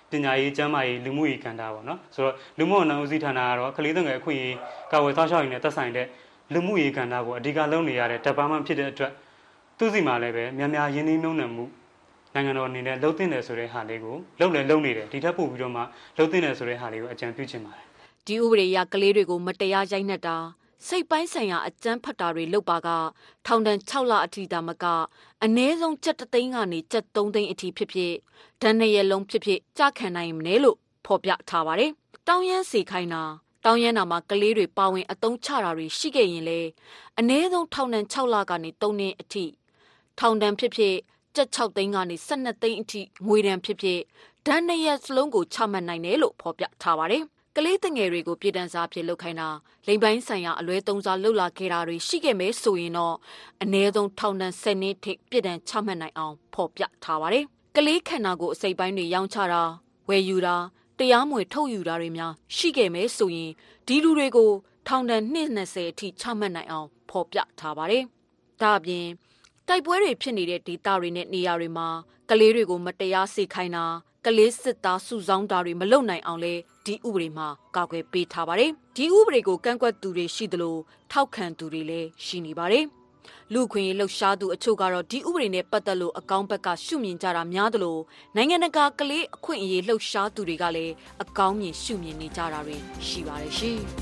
ပညာရေးကျန်းမာရေးလူမှုရေးကဏ္ဍပေါ့နော်ဆိုတော့လူမှုဝန်ထမ်းဦးစီးဌာနကတော့ကလေးသူငယ်အခွင့်အရေးကာကွယ်စောင့်ရှောက်ရေးနဲ့သက်ဆိုင်တဲ့လူမှုရေးကဏ္ဍကိုအဓိကလုပ်နေရတဲ့တပ်ပမှဖြစ်တဲ့အတွက်သူစီမှာလည်းပဲများများရင်းနှီးမြှုပ်နှံမှုနိုင်ငံတော်အနေနဲ့လှုပ်တင်တယ်ဆိုတဲ့ဟာလေးကိုလှုပ်နေတယ်ဒီထက်ပိုပြီးတော့မှလှုပ်တင်တယ်ဆိုတဲ့ဟာလေးကိုအကြံပြုချင်ပါတယ်ဒီဥပဒေအရကလေးတွေကိုမတရားရိုက်နှက်တာစိတ်ပိုင်းဆိုင်ရာအကြမ်းဖက်တာတွေလုပ်ပါကထောင်ဒဏ်6လအထိသာမကအနည်းဆုံးကျပ်3သိန်းကနေကျပ်3သိန်းအထိဖြစ်ဖြစ်ဒဏ်နှစ်ရက်လုံးဖြစ်ဖြစ်ကြခံနိုင်မလဲလို့ဖော်ပြထားပါတယ်။တောင်းရမ်းစေခိုင်းတာတောင်းရမ်းတာမှာကလေးတွေပါဝင်အသုံးချတာတွေရှိခဲ့ရင်လေအနည်းဆုံးထောင်ဒဏ်6လကနေ3နှစ်အထိထောင်ဒဏ်ဖြစ်ဖြစ်ကျပ်6သိန်းကနေ12သိန်းအထိငွေဒဏ်ဖြစ်ဖြစ်ဒဏ်နှစ်ရက်စလုံးကိုချမှတ်နိုင်တယ်လို့ဖော်ပြထားပါတယ်။ကလေးငယ်တွေကိုပြည်တန်းစားဖြစ်လုပ်ခိုင်းတာလိမ်ပိုင်းဆိုင်ရာအလွဲသုံးစားလှုပ်လာခဲ့တာတွေရှိခဲ့မယ်ဆိုရင်တော့အနည်းဆုံးထောင်ဒဏ်10နှစ်ထိပြည်တန်းချမှတ်နိုင်အောင်ဖော်ပြထားပါတယ်။ကလေးခန္ဓာကိုယ်အစိပ်ပိုင်းတွေရောင်းချတာဝယ်ယူတာတရားမဝင်ထုတ်ယူတာတွေများရှိခဲ့မယ်ဆိုရင်ဒီလူတွေကိုထောင်ဒဏ်20အထိချမှတ်နိုင်အောင်ဖော်ပြထားပါတယ်။ဒါအပြင်တိုက်ပွဲတွေဖြစ်နေတဲ့ဒေသတွေနဲ့နေရာတွေမှာကလေးတွေကိုမတရားစေခိုင်းတာကလေးစစ်သားစုဆောင်းတာတွေမလုပ်နိုင်အောင်လဲဒီဥပဒေမှာကာကွယ်ပေးထားပါတယ်။ဒီဥပဒေကိုကန့်ကွက်သူတွေရှိသလိုထောက်ခံသူတွေလည်းရှိနေပါတယ်။လူခွင့်ရေးလှုပ်ရှားသူအချို့ကတော့ဒီဥပဒေနဲ့ပတ်သက်လို့အကောင်းဘက်ကရှုမြင်ကြတာများသလိုနိုင်ငံတကာကလေးအခွင့်အရေးလှုပ်ရှားသူတွေကလည်းအကောင်းမြင်ရှုမြင်နေကြတာတွေရှိပါတယ်ရှင်။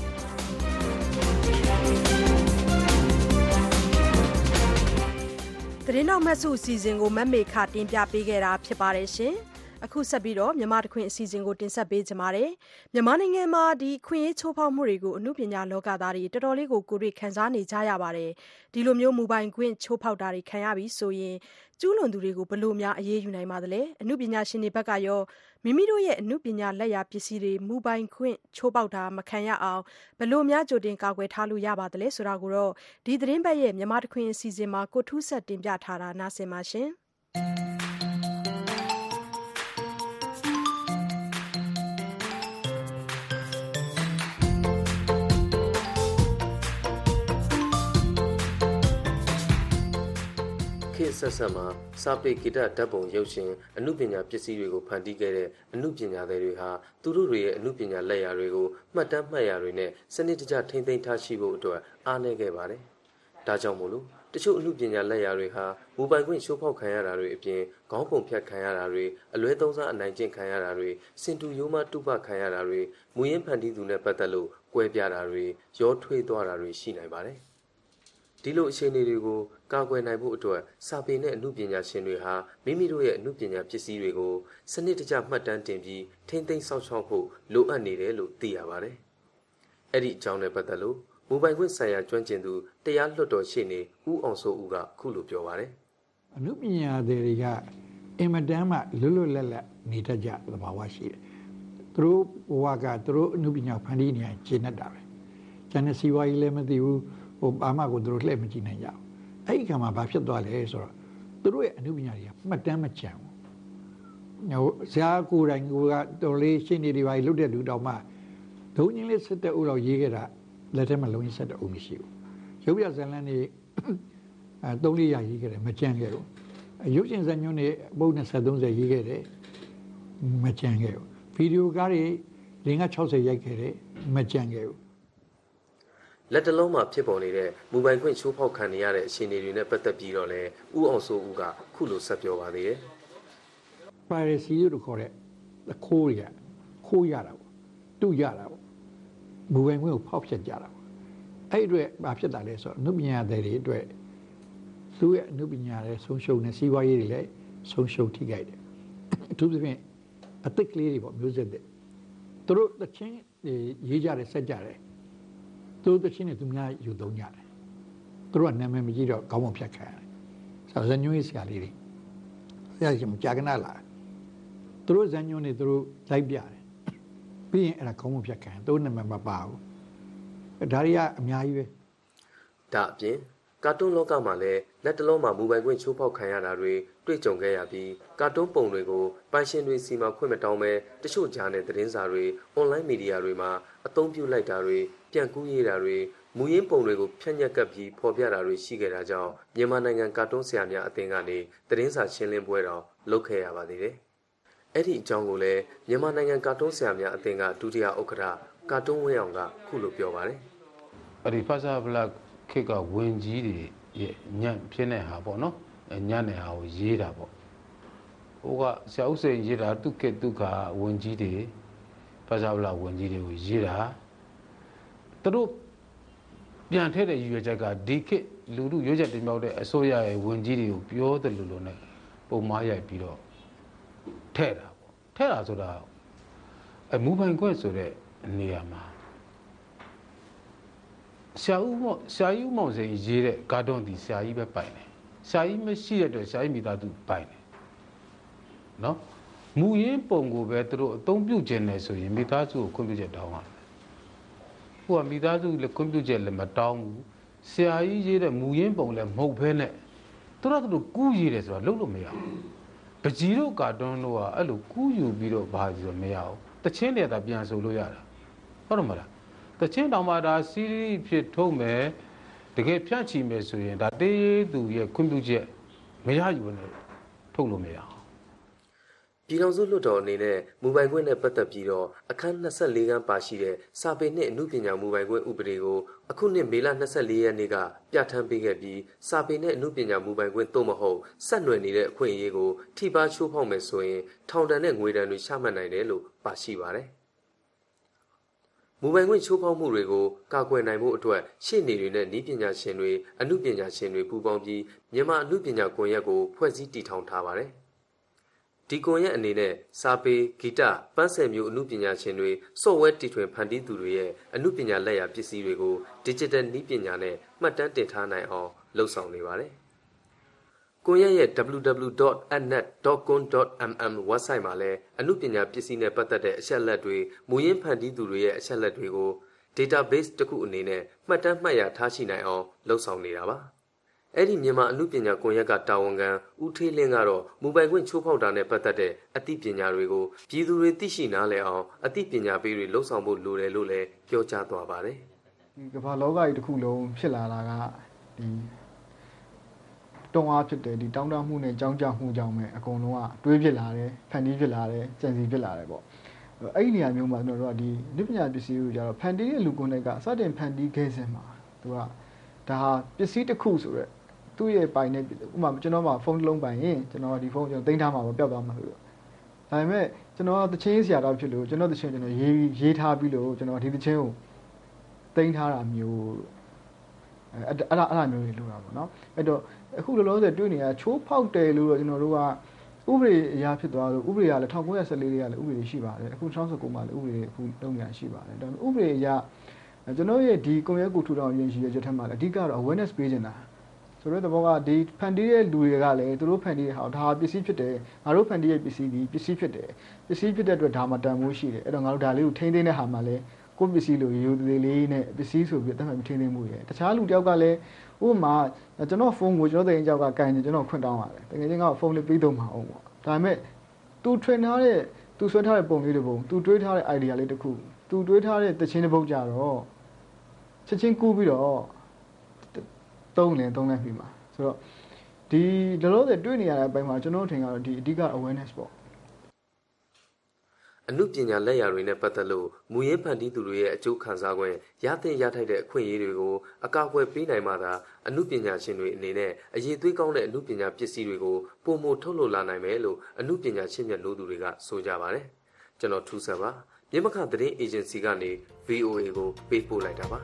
သတင်းတော်မှတ်စုအစီအစဉ်ကိုမမေခတင်ပြပေးခဲ့တာဖြစ်ပါတယ်ရှင်။အခုဆက်ပြီးတော့မြန်မာတခွင်အစီအစဉ်ကိုတင်ဆက်ပေးကြပါမယ်။မြန်မာနိုင်ငံမှာဒီခွင့်ရေးချိုးဖောက်မှုတွေကိုအမှုပညာလောကသားတွေတော်တော်လေးကိုကိုယ်တွေ့ခံစားနေကြရပါတယ်။ဒီလိုမျိုးမူပိုင်ခွင့်ချိုးဖောက်တာတွေခံရပြီဆိုရင်ကျူးလွန်သူတွေကိုဘယ်လိုများအရေးယူနိုင်ပါသလဲ။အမှုပညာရှင်တွေဘက်ကရောမိမိတို့ရဲ့အမှုပညာလက်ရာပစ္စည်းတွေမူပိုင်ခွင့်ချိုးဖောက်တာမခံရအောင်ဘယ်လိုများကြိုတင်ကာကွယ်ထားလို့ရပါသလဲဆိုတာကိုတော့ဒီသတင်းပတ်ရဲ့မြန်မာတခွင်အစီအစဉ်မှာကိုထူးဆက်တင်ပြထားတာနားဆင်ပါရှင်။ခေတ်ဆက်ဆက်မှာစာပေဂီတဓာတ်ပုံရုပ်ရှင်အမှုပညာပစ္စည်းတွေကိုဖန်တီးခဲ့တဲ့အမှုပညာသည်တွေဟာသူတို့တွေရဲ့အမှုပညာလက်ရာတွေကိုမှတ်တမ်းမှတ်ရာတွေနဲ့စနစ်တကျထိန်းသိမ်းထားရှိဖို့အတွက်အားနည်းခဲ့ပါတယ်။ဒါကြောင့်မို့လို့တချို့အမှုပညာလက်ရာတွေဟာမူပိုင်ခွင့်ချိုးဖောက်ခံရတာတွေအပြင်ခေါင်းပုံဖြတ်ခံရတာတွေအလွဲသုံးစားအနိုင်ကျင့်ခံရတာတွေစင်တူရိုးမတုပခံရတာတွေမူရင်းဖန်တီးသူနဲ့ပတ်သက်လို့ကွဲပြားတာတွေရောထွေးသွားတာတွေရှိနိုင်ပါတယ်။ဒီလိုအခြေအနေတွေကိုကာကွယ်နိုင်ဖို့အတွက်စာပေနဲ့အမှုပညာရှင်တွေဟာမိမိတို့ရဲ့အမှုပညာပစ္စည်းတွေကိုစနစ်တကျမှတ်တမ်းတင်ပြီးထိမ့်သိမ်းစောင့်ရှောက်ဖို့လိုအပ်နေတယ်လို့သိရပါတယ်။အဲ့ဒီအကြောင်းနဲ့ပတ်သက်လို့မူပိုင်ခွင့်ဆိုင်ရာကျွမ်းကျင်သူတရားလွှတ်တော်ရှေ့နေဦးအောင်စိုးဦးကခုလိုပြောပါတယ်။အမှုပညာတွေကအင်မတန်မှလွတ်လွတ်လပ်လပ်နေတတ်ကြသဘာဝရှိတယ်။သူတို့ဘဝကသူတို့အမှုပညာဖန်တီးနေရင်ကျင့်တတ်တာပဲ။ကျန်တဲ့စီဝါကြီးလည်းမသိဘူးဘာမှကိုသူတို့လှည့်မကြည့်နိုင်ကြဘူး။အဲ့ဒီခါမှာဘာဖြစ်သွားလဲဆိုတော့သူတို့ရဲ့အမှုပညာတွေကမှတ်တမ်းမကျန်ဘူး။ဆရာကိုယ်တိုင်ကတော်လေးရှင်းနေတွေပါလုတ်တဲ့လူတော်မှဒုံချင်းလေးစစ်တဲ့ဦးတော်ရေးခဲ့တာလက်ထဲမှာလုံးရင်ဆက်တဲ့အုံမရှိဘူး။ရုပ်ရဇလန်းနေ3-4ရာရေးခဲ့တယ်မကျန်ခဲ့ဘူး။ရုပ်ရှင်ဇာတ်ညွှန်းတွေပုံ20-30ရေးခဲ့တယ်မကျန်ခဲ့ဘူး။ဗီဒီယိုကားတွေ50-60ရိုက်ခဲ့တယ်မကျန်ခဲ့ဘူး။လက်တလုံးမှာဖြစ်ပေါ်နေတဲ့မူပိုင်ခွင့်ချိုးဖောက်ခံနေရတဲ့အခြေအနေတွေနဲ့ပတ်သက်ပြီးတော့လည်းဦးအောင်စိုးဦးကခုလိုဆက်ပြောပါသေးတယ်။ Piracy လို့ခေါ်တဲ့ခိုးရတာပေါ့တူရတာပေါ့မူပိုင်ခွင့်ကိုဖောက်ဖျက်ကြတာပေါ့အဲ့အတွက်ဘာဖြစ်တာလဲဆိုတော့အနုပညာတွေအတွက်သူ့ရဲ့အနုပညာတွေဆုံးရှုံးနေစီးပွားရေးတွေလည်းဆုံးရှုံးထိခိုက်တယ်အထူးသဖြင့်အသစ်ကလေးတွေပေါ့မျိုးဆက်တဲ့သူတို့တချင်းရေးကြတယ်ဆက်ကြတယ်သူတို့တချင်းတွေသူများယူသုံးကြတယ်သူတို့ကနာမည်မကြီးတော့ခေါင်းပုံဖြတ်ခံရတယ်ဆိုတော့ဇညွှန်းရေးဆရာလေးတွေဆရာကြီးမကြာခဏလာသူတို့ဇညွှန်းတွေသူတို့လိုက်ပြတယ်ပြီးရင်အဲ့ဒါခေါင်းပုံဖြတ်ခံသူတို့နာမည်မပါဘူးဒါတွေကအများကြီးပဲဒါအပြင်ကာတွန်းလောကမှာလည်းလက်တလုံးမှာမူပိုင်ခွင့်ချိုးဖောက်ခံရတာတွေတွေ့ကြုံခဲ့ရပြီးကာတွန်းပုံတွေကိုပိုင်ရှင်တွေစီမှာခွင့်မတောင်းပဲတချို့ကြားတဲ့သတင်းစာတွေအွန်လိုင်းမီဒီယာတွေမှာအသုံးပြုလိုက်တာတွေပြန်ကူးရေးတာတွေမူရင်းပုံတွေကိုဖြန့်ညက်ကပ်ပြီးဖော်ပြတာတွေရှိခဲ့တာကြောင့်မြန်မာနိုင်ငံကာတွန်းဆရာများအသင်းကနေသတင်းစာရှင်းလင်းပွဲတော်လုပ်ခဲ့ရပါသေးတယ်။အဲ့ဒီအကြောင်းကိုလည်းမြန်မာနိုင်ငံကာတွန်းဆရာများအသင်းကဒုတိယဥက္ကဋ္ဌကာတွန်းဝင်းအောင်ကခုလိုပြောပါတယ်အဲ့ဒီဖတ်စာဘလက်ခေတ်ကဝင်ကြီးတွေရဲ့ညံ့ဖြစ်နေဟာပေါ့နော်ညံ့နေဟာကိုရေးတာပေါ့ဟိုကဆရာဥစိန်ရေးတာသူခေတ်သူကဝင်ကြီးတွေဖတ်စာဘလက်ဝင်ကြီးတွေကိုရေးတာသူတို့ပြန်ထည့်တဲ့ရည်ရွယ်ချက်ကဒီခေတ်လူလူရွေးချက်တင်မြောက်တဲ့အစိုးရရဲ့ဝင်ကြီးတွေကိုပြောတယ်လို့လို့ ਨੇ ပုံမားရိုက်ပြီးတော့ထဲ့တာပေါ့ထဲ့တာဆိုတာအမူပိုင်ခွင့်ဆိုတဲ့နေရာမှာဆရာကြီးမောင်စိန်ရေးတဲ့ကာတွန်းဒီဆရာကြီးပဲပိုင်တယ်ဆရာကြီးမရှိတဲ့အတွက်ဆရာကြီးမိသားစုပိုင်တယ်နော်မူရင်းပုံကိုပဲသူတို့အသုံးပြုခြင်းနဲ့ဆိုရင်မိသားစုကိုခွင့်ပြုချက်တောင်းရတယ်ဟိုကမိသားစုလည်းခွင့်ပြုချက်လည်းမတောင်းဘူးဆရာကြီးရေးတဲ့မူရင်းပုံလည်းမဟုတ်ဘဲနဲ့သူတို့ကူးရေးတယ်ဆိုတာလုပ်လို့မရဘူးပကြီးတို့ကာတွန်းတို့ကအဲ့လိုကူးယူပြီးတော့ဘာပြီးတော့မရဘူးတချင်းတည်းသာပြန်ဆိုလို့ရတာဟုတ်တယ်မလားတချင်းတောင်မှဒါစီးရီးဖြစ်ထုတ်မယ်တကယ်ဖြန့်ချီမယ်ဆိုရင်ဒါတေးသူရဲ့ခွင့်ပြုချက်မရယူနဲ့ထုတ်လို့မရအောင်ပြည်ထောင်စုလွှတ်တော်အနေနဲ့မူပိုင်ခွင့်နဲ့ပတ်သက်ပြီးတော့အခန်း24ခန်းပါရှိတဲ့စာပေနှင့်အမှုပညာမူပိုင်ခွင့်ဥပဒေကိုအခုနှစ်မေလ24ရက်နေ့ကပြဋ္ဌာန်းပေးခဲ့ပြီးစာပေနှင့်အမှုပညာမူပိုင်ခွင့်သို့မဟုတ်ဆက်နွယ်နေတဲ့အခွင့်အရေးကိုထိပါချိုးဖောက်မယ်ဆိုရင်ထောင်ဒဏ်နဲ့ငွေဒဏ်တွေချမှတ်နိုင်တယ်လို့ပါရှိပါတယ်မူပိုင်ခွင့်ချိုးဖောက်မှုတွေကိုကာကွယ်နိုင်ဖို့အတွက်ရှေ့နေတွေနဲ့နည်းပညာရှင်တွေအမှုပညာရှင်တွေပူးပေါင်းပြီးမြန်မာအမှုပညာကွန်ရက်ကိုဖွဲ့စည်းတည်ထောင်ထားပါတယ်ဒီကွန်ရက်အနေနဲ့စာပေဂီတပန်းဆယ်မျိုးအမှုပညာရှင်တွေဆော့ဝဲတီထွင်ဖန်တီးသူတွေရဲ့အမှုပညာလက်ရာပစ္စည်းတွေကို digital နည်းပညာနဲ့မှတ်တမ်းတင်ထားနိုင်အောင်လှုံ့ဆော်နေပါတယ်။ကွန်ရက်ရဲ့ www.anet.com.mm website မှာလည်းအမှုပညာပစ္စည်းနဲ့ပတ်သက်တဲ့အချက်အလက်တွေမူရင်းဖန်တီးသူတွေရဲ့အချက်အလက်တွေကို database တစ်ခုအနေနဲ့မှတ်တမ်းမှတ်ရထားရှိနိုင်အောင်လှုံ့ဆော်နေတာပါ။အဲ့ဒီမြန်မာအမှုပညာကွန်ရက်ကတာဝန်ခံဦးထေးလင်းကတော့မူပိုင်ခွင့်ချိုးဖောက်တာနဲ့ပတ်သက်တဲ့အသိပညာတွေကိုပြည်သူတွေသိရှိနားလည်အောင်အသိပညာပေးတွေလှုံ့ဆော်ဖို့လိုတယ်လို့လည်းပြောကြားသွားပါတယ်ဒီကမ္ဘာလောကကြီးတစ်ခုလုံးဖြစ်လာတာကဒီတုံအားဖြစ်တယ်ဒီတောင်းတမှုနဲ့ကြောင်းကြမှုကြောင့်ပဲအကုန်လုံးကတွေးဖြစ်လာတယ်ဖန်တီးဖြစ်လာတယ်ကြံစည်ဖြစ်လာတယ်ပေါ့အဲ့ဒီနေရာမျိုးမှာကျွန်တော်တို့ကဒီအသိပညာပစ္စည်းကိုကြတော့ဖန်တီးတဲ့လူကိုယ်နဲ့ကစတင်ဖန်တီးခဲ့စဉ်မှာသူကဒါဟာပစ္စည်းတစ်ခုဆိုတော့သူ့ရဲ့ပိုင်နဲ့ဥပမာကျွန်တော်မှာဖုန်းတစ်လုံးပိုင်ရင်ကျွန်တော်ဒီဖုန်းကျွန်တော်တင်ထားမှာပေါ့ပျောက်သွားမှာလို့ဒါပေမဲ့ကျွန်တော်တချင်းဆရာတော်ဖြစ်လို့ကျွန်တော်တချင်းကျွန်တော်ရေးထားပြီးလို့ကျွန်တော်ဒီတချင်းကိုတင်ထားတာမျိုးအဲ့ဒါမျိုးတွေလို့တာပေါ့နော်အဲ့တော့အခုလောလောဆယ်တွေ့နေတာချိုးဖောက်တယ်လို့တော့ကျွန်တော်တို့ကဥပဒေအရာဖြစ်သွားလို့ဥပဒေကလည်း1914လေးကလည်းဥပဒေရှိပါတယ်အခု2019မှာလည်းဥပဒေအခုလုပ်နေတာရှိပါတယ်ဒါပေမဲ့ဥပဒေအရာကျွန်တော်ရဲ့ဒီကွန်ရက်ကိုထူထောင်ရင်းရှိရချက်ထက်မှာလည်းအဓိကတော့ awareness ပေးနေတာဆိုတော့တဘောကဒီဖန်တီးတဲ့လူတွေကလည်းသူတို့ဖန်တီးတဲ့ဟာဒါပစ္စည်းဖြစ်တယ်ငါတို့ဖန်တီးရဲ့ပစ္စည်းဒီပစ္စည်းဖြစ်တယ်ပစ္စည်းဖြစ်တဲ့အတွက်ဒါမှတန်ဖိုးရှိတယ်အဲ့တော့ငါတို့ဒါလေးကိုထိန်းသိမ်းတဲ့ဟာမှလည်းကိုယ့်ပစ္စည်းလိုရိုးသေးလေးနဲ့ပစ္စည်းဆိုပြီးအသက်မှထိန်းသိမ်းမှုရယ်တခြားလူတယောက်ကလည်းဥပမာကျွန်တော်ဖုန်းကိုကျွန်တော်တကယ်ကြောက်ကကင်နေကျွန်တော်ခွင့်တောင်းပါတယ်တကယ်ချင်းကဖုန်းလေးပေးတော့မှာအောင်ပေါ့ဒါပေမဲ့ तू ထွင်ထားတဲ့ तू ဆွဲထားတဲ့ပုံလေးတစ်ပုံ तू တွေးထားတဲ့ idea လေးတစ်ခု तू တွေးထားတဲ့တခြင်းတစ်ပုဒ်ကြတော့ချက်ချင်းကူးပြီးတော့သုံးလပြီးမှာဆိုတော့ဒီလောလောဆယ်တွေ့နေရတဲ့အပိုင်းမှာကျွန်တော်ထင်ကတော့ဒီအဓိက awareness ပေါ့အမှုပညာလက်ရာတွေနဲ့ပတ်သက်လို့မူရင်းဖန်တီးသူတွေရဲ့အကျိုးခံစား권ရသင့်ရထိုက်တဲ့အခွင့်အရေးတွေကိုအကာအကွယ်ပေးနိုင်မှသာအမှုပညာရှင်တွေအနေနဲ့အရေးသွေးကောင်းတဲ့အမှုပညာပစ္စည်းတွေကိုပုံမထုတ်လို့လာနိုင်မယ်လို့အမှုပညာရှင်မြတ်လို့သူတွေကဆိုကြပါတယ်ကျွန်တော်ထူးဆန်းပါမြမခသတင်းအေဂျင်စီကနေ VOA ကိုပေးပို့လိုက်တာပါ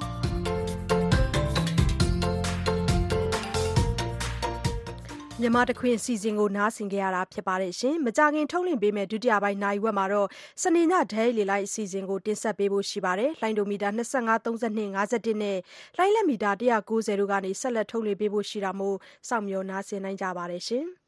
မြန်မာတခွင်စီစဉ်ကိုနားဆင်ကြရတာဖြစ်ပါတယ်ရှင်။မကြခင်ထုတ်လွှင့်ပေးမယ့်ဒုတိယပိုင်းနိုင်ဝက်မှာတော့စနေညဒဲလေလိုက်အစီအစဉ်ကိုတင်ဆက်ပေးဖို့ရှိပါတယ်။လိုင်းဒိုမီတာ25 32 51နဲ့လိုင်းလက်မီတာ190တို့ကနေဆက်လက်ထုတ်လွှင့်ပေးဖို့ရှိတာမို့စောင့်မျှော်နားဆင်နိုင်ကြပါတယ်ရှင်။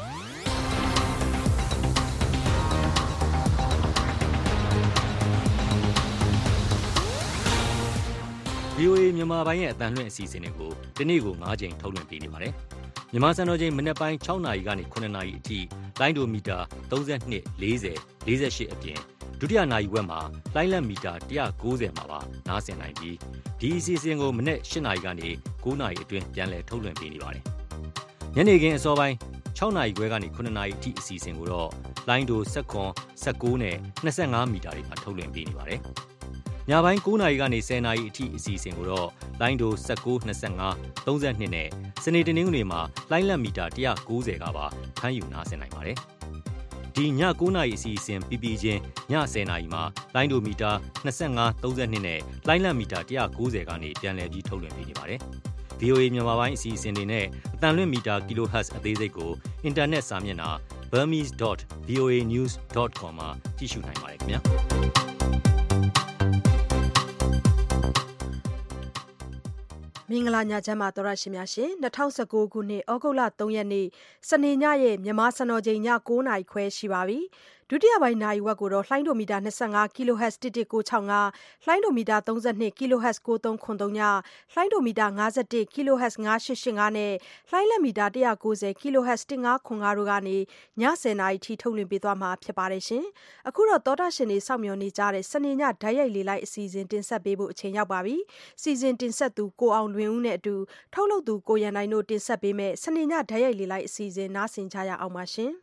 VOA မြန်မာပိုင်းရဲ့အတန်လွှင့်အစီအစဉ်တွေကိုဒီနေ့ကို9ချိန်ထုတ်လွှင့်ပေးနေပါတယ်။မြန်မာစံတော်ချိန်မနေ့ပိုင်း6နာရီကနေ9နာရီအထိလိုင်းဒိုမီတာ32 40 48အပြင်ဒုတိယနာရီဝက်မှာလိုင်းလက်မီတာ190မှာပါနားဆင်နိုင်ပြီးဒီအစီအစဉ်ကိုမနေ့8နာရီကနေ9နာရီအတွင်းပြန်လည်ထုတ်လွှင့်ပေးနေပါတယ်။ညနေခင်းအစောပိုင်း 6နာရီခွဲကနေ9နာရီအထိအစီအစဉ်ကိုတော့လိုင်းဒို19 19နဲ့25မီတာတွေမှာထုတ်လွှင့်ပေးနေပါတယ်။ညပိုင်း9နာရီကနေ10နာရီအထိအစီအစဉ်ကိုတော့လိုင်းဒို19 25 32နဲ့စနေတနင်္ဂနွေမှာလိုင်းလက်မီတာ190ကပါဖမ်းယူနားဆင်နိုင်ပါတယ်။ဒီည9နာရီအစီအစဉ်ပြီးပြီးချင်းည10နာရီမှာလိုင်းဒိုမီတာ25 32နဲ့လိုင်းလက်မီတာ190ကနေပြန်လည်ပြီးထုတ်လွှင့်ပေးနေပါတယ်။ VOA မြန်မာပိုင်းအစီအစဉ်တွေနဲ့အတန်လွင့်မီတာ kHz အသေးစိတ်ကိုအင်တာနက်စာမျက်နှာ burmese.voanews.com မှာကြည့်ရှုနိုင်ပါတယ်ခင်ဗျာ။မင်္ဂလာညချမ်းပါသောရရှိများရှင်2019ခုနှစ်ဩဂုတ်လ3ရက်နေ့စနေညရဲ့မြန်မာစံတော်ချိန်ည9:00နာရီခွဲရှိပါပြီဒုတိယပိုင်းနိုင်ဝက်ကိုတော့လှိုင်းဒိုမီတာ25 kHz 11965လှိုင်းဒိုမီတာ32 kHz 9393ညလှိုင်းဒိုမီတာ51 kHz 9885နဲ့လှိုင်းလက်မီတာ190 kHz 1505တို့ကနေည10:00နာရီထိထုတ်လွှင့်ပေးသွားမှာဖြစ်ပါတယ်ရှင်အခုတော့သောတာရှင်တွေစောင့်မျှော်နေကြတဲ့စနေညဓာတ်ရိုက်လေးလိုက်အစီအစဉ်တင်ဆက်ပေးဖို့အချိန်ရောက်ပါပြီစီစဉ်တင်ဆက်သူကိုအောင်လွင်ဦးနဲ့အတူထုတ်လုပ်သူကိုရန်နိုင်တို့တင်ဆက်ပေးမယ်စနေညဓာတ်ရိုက်လေးလိုက်အစီအစဉ်နားဆင်ကြရအောင်ပါရှင်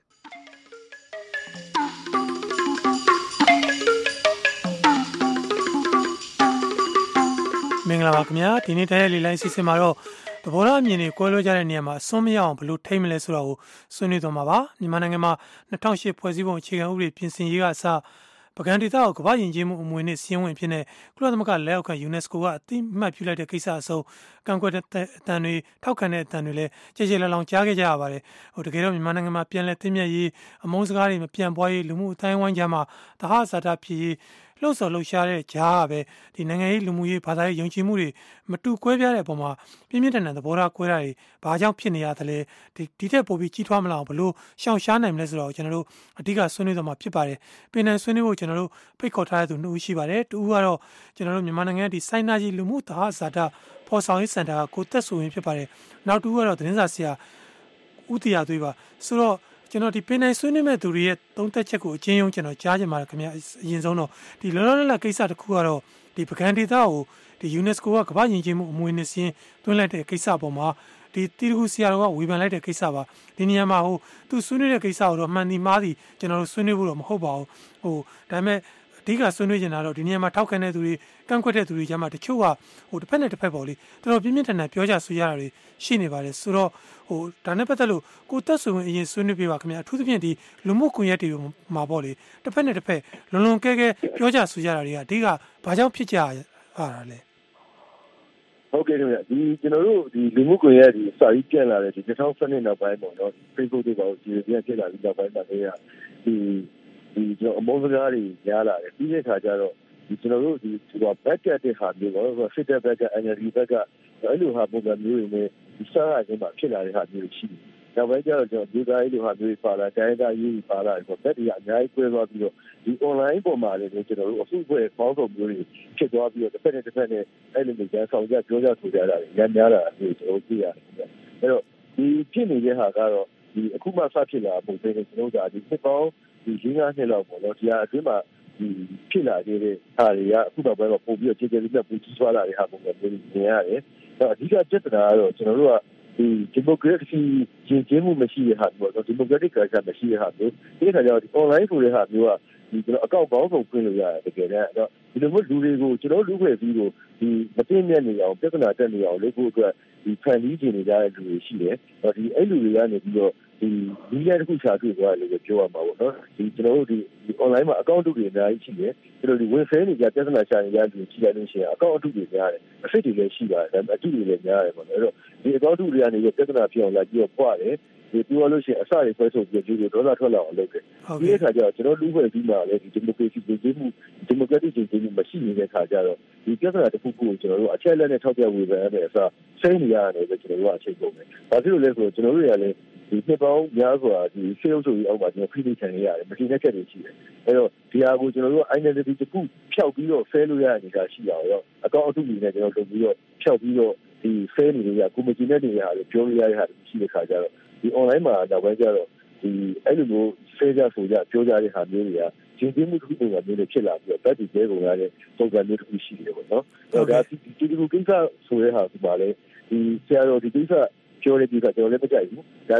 မင်္ဂလာပါခင်ဗျာဒီနေ့တိုင်းလေးလိုင်းစီစဉ်မှာတော့သဘောထားအမြင်တွေကွဲလွဲကြတဲ့နေရာမှာအစွန်းမရအောင်ဘယ်လိုထိမ့်မလဲဆိုတာကိုဆွေးနွေးသွားမှာပါမြန်မာနိုင်ငံမှာ2008ဖွဲ့စည်းပုံအခြေခံဥပဒေပြင်ဆင်ရေးကအစပကံဒေသကိုကမ္ဘာယဉ်ကျေးမှုအမွေနဲ့စီးရင်ဝင်ဖြစ်တဲ့ကုလသမဂ္ဂလက်အောက်ခံ UNESCO ကအသိအမှတ်ပြုလိုက်တဲ့ကိစ္စအစုံကန့်ကွက်တဲ့အတန်တွေထောက်ခံတဲ့အတန်တွေလည်းကြေကြေလောင်လောင်ကြားခဲ့ကြရပါတယ်တကယ်တော့မြန်မာနိုင်ငံမှာပြန်လည်သိမြတ်ရေးအမုန်းစကားတွေမပြန်ပွားရေးလူမှုအတိုင်းဝိုင်းကြားမှာတဟဇာတာဖြစ်ရေးလှုပ်ဆော်လှုပ်ရှားတဲ့ကြားကပဲဒီနိုင်ငံရေးလူမှုရေးဘာသာရေးယုံကြည်မှုတွေမတူကွဲပြားတဲ့အပေါ်မှာပြင်းပြင်းထန်ထန်သဘောထားကွဲတာတွေဘာကြောင့်ဖြစ်နေရသလဲဒီထက်ပိုပြီးကြီးထွားမလာအောင်ဘလို့ရှောင်ရှားနိုင်မလဲဆိုတော့ကျွန်တော်တို့အဓိကဆွေးနွေးသွားမှာဖြစ်ပါတယ်ပင်နယ်ဆွေးနွေးဖို့ကျွန်တော်တို့ဖိတ်ခေါ်ထားတဲ့သူ2ဦးရှိပါတယ်တူဦးကတော့ကျွန်တော်တို့မြန်မာနိုင်ငံဒီစိုင်းနာကြီးလူမှုတဟဇာတာဖော်ဆောင်ရေးစင်တာကကိုသက်ဆိုရင်ဖြစ်ပါတယ်နောက်တူဦးကတော့သတင်းစာဆရာဦးတရားသွေးပါဆိုတော့ကျွန်တော်ဒီပင်နိုင်ဆွေးနွေးမဲ့သူတွေရဲ့သုံးသက်ချက်ကိုအချင်းချင်းကျွန်တော်ကြားချင်ပါတယ်ခင်ဗျာအရင်ဆုံးတော့ဒီလောလောလတ်လတ်ကိစ္စတစ်ခုကတော့ဒီပကံဒေသကိုဒီ UNESCO ကကမ္ဘာယဉ်ကျေးမှုအမွေအနှစ်စင်းသွင်းလိုက်တဲ့ကိစ္စပေါ်မှာဒီတီတခုဆရာတော်ကဝေဖန်လိုက်တဲ့ကိစ္စပါဒီနေရာမှာသူဆွေးနွေးတဲ့ကိစ္စကိုတော့မှန်ဒီမှားဒီကျွန်တော်တို့ဆွေးနွေးဖို့တော့မဟုတ်ပါဘူးဒါပေမဲ့အဓိကဆွေးနွေးနေတာတော့ဒီနေရာမှာထောက်ခံတဲ့သူတွေကန့်ကွက်တဲ့သူတွေကြားမှာတချို့ကတစ်ဖက်နဲ့တစ်ဖက်ပေါ့လေတော်တော်ပြင်းပြင်းထန်ထန်ပြောကြဆွေးရတာတွေရှိနေပါတယ်ဆိုတော့ဒါနဲ့ပတ်သက်လို့ကိုသက်ဆိုရင်အရင်ဆွေးနွေးပြပါခင်ဗျာအထူးသဖြင့်ဒီလူမှုကွန်ရက်တွေမှာပေါ့လေတစ်ဖက်နဲ့တစ်ဖက်လွန်ကဲပြောကြဆွေးရတာတွေကအဓိကဘာကြောင့်ဖြစ်ကြရတာလဲဟုတ်ကဲ့ခင်ဗျာဒီကျွန်တော်တို့ဒီလူမှုကွန်ရက်ဒီစာရေးပြန်လာတဲ့ဒီ2012နောက်ပိုင်းပေါ့နော် Facebook တွေပေါ့ဒီပြန်ဖြစ်လာပြီးနောက်ပိုင်းမှာလည်းဒီကျွန်တော်အမောစကားတွေများလာတယ်ပြီးတဲ့အခါကျတော့ဒီကျွန်တော်တို့ဒီဘက်ကတ်တဲ့ဟာမျိုးပေါ့စစ်တပ်ဘက်က energy ဘက်ကအဲ့လိုဟာပုံစံမျိုးတွေနဲ့ဒီစားရခြင်းမှာဖြစ်လာတဲ့ဟာမျိုးရှိတယ်။နောက်ပိုင်းကျတော့ကျွန်တော်ဒီသားလေးလိုဟာမျိုးပါလာတိုင်းသားရေးပါလာဆိုတော့ဘက်တွေအများကြီးကွဲသွားပြီးတော့ဒီ online ပေါ်မှာလည်းကျွန်တော်တို့အစုအဖွဲ့ပေါင်းစုံမျိုးတွေဖြစ်သွားပြီးတော့တစ်ဖက်နဲ့တစ်ဖက်နဲ့အဲ့လိုမျိုးကြမ်းဆောင်ကြပြောကြဆိုကြတာတွေများတာမျိုးကျွန်တော်သိရတယ်။အဲ့တော့ဒီဖြစ်နေတဲ့ဟာကတော့ဒီအခုမှစဖြစ်လာပုံစံနဲ့ကျွန်တော်တို့ဒီစစ်ပေါင်းဒီရင်းကားနှစ်လောက်ပေါ့နော်ဒီဟာအတွင်းမှာဒီဖြစ်လာခဲ့တဲ့ဟာတွေကအခုနောက်ပိုင်းမှာပို့ပြီးတော့ခြေခြေလေးနဲ့ပူကြီးသွားလာတဲ့ဟာပုံစံမျိုးမြင်ရတယ်။အဲ့တော့အဓိကပြဿနာကတော့ကျွန်တော်တို့ကဒီမိုကရေစီရည်ကျင်းမှုမရှိတဲ့ဟာမျိုးပေါ့ဒီမိုကရက်တစ်ကလချာမရှိတဲ့ဟာမျိုးဒီခါကျတော့ဒီ online ဆိုတဲ့ဟာမျိုးကဒီကျွန်တော်အကောင့်ပေါင်းစုံဖွင့်လို့ရတယ်တကယ်တမ်းအဲ့တော့ဒီလိုမျိုးလူတွေကိုကျွန်တော်လူဖွဲ့ပြီးကိုဒီမသိမြတ်နေအောင်ပြဿနာတက်နေအောင်လုပ်ဖို့အတွက်ဒီဖန်တီးခြင်းနေကြတဲ့လူတွေရှိတယ်။ဒီအဲ့လူတွေကနေပြီးတော့ဒီဒီရတစ်ခုချာတွေ့သွားတယ်လို့ပြောရမှာပေါ့နော်ဒီကျွန်တော်တို့ဒီ online မှာ account တွေအများကြီးရှိတယ်ကျွန်တော်ဒီဝင်ဖဲနေကြပြဿနာရှာနေကြလူကြီးလိုက်လို့ရှိရင် account အတုတွေများတယ်အဖြစ်တွေလည်းရှိပါတယ်ဒါပေမဲ့အတုတွေလည်းများတယ်ပေါ့နော်အဲ့တော့ဒီ account တွေကနေပြဿနာပြောင်းလာပြီးတော့ပွားတယ်ဒီပြောလို့ရှိရင်အစတွေဖွဲဆိုပြီးဒီလိုဒေါသထွက်လာအောင်လုပ်တယ်ဒီအခါကျတော့ကျွန်တော်လူ့ဖွဲ့ပြီးမှလည်းဒီမိုကရေစီပြည်ကျင်းမှုဒီမိုကရက်တစ်ပြည်ကျင်းမှုမရှိနေတဲ့အခါကျတော့ဒီပြဿနာတစ်ခုခုကိုကျွန်တော်တို့အချက်လက်နဲ့ထောက်ပြဝေဖန်ရမယ်အစားစိတ်နေရတယ်ပဲကျွန်တော်တို့အချိန်ကုန်တယ်ဘာဖြစ်လို့လဲဆိုတော့ကျွန်တော်တို့တွေကလည်းဒီနှစ်ပေါင်းများစွာဒီစေအုပ်စုကြီးအောက်မှာကျွန်တော်ဖိနှိပ်ခံရရတယ်မတင်တဲ့ချက်တွေရှိတယ်အဲ့တော့ဒီဟာကိုကျွန်တော်တို့ identity တစ်ခုဖျောက်ပြီးတော့ fail လို့ရနေတာရှိအောင်ရောအကောင့်အတုတွေနဲ့ကျွန်တော်လုပ်ပြီးတော့ဖျောက်ပြီးတော့ဒီ fail နေရကိုမကျင်တဲ့နေရာတွေပြောလို့ရတဲ့ဟာတွေရှိတဲ့ခါကျတော့ဒီ online မှာနောက်ပိုင်းကျတော့ဒီအဲ့လိုမျိုး fail ကြဆိုကြပြောကြတဲ့ဟာမျိုးတွေကကျင်းမှုတစ်ခုပုံစံမျိုးတွေဖြစ်လာပြီးတော့တက်တည်ကျဲကုန်ရတဲ့ပုံစံမျိုးတစ်ခုရှိတယ်ပေါ့နော်အဲ့တော့ဒါဒီလိုကိစ္စဆိုတဲ့ဟာဒီမှာလေဒီဆရာတော်ဒီကိစ္စပြောတဲ့ကိစ္စကျွန်တော်လည်းမကြိုက်ဘူးဒါပေမဲ့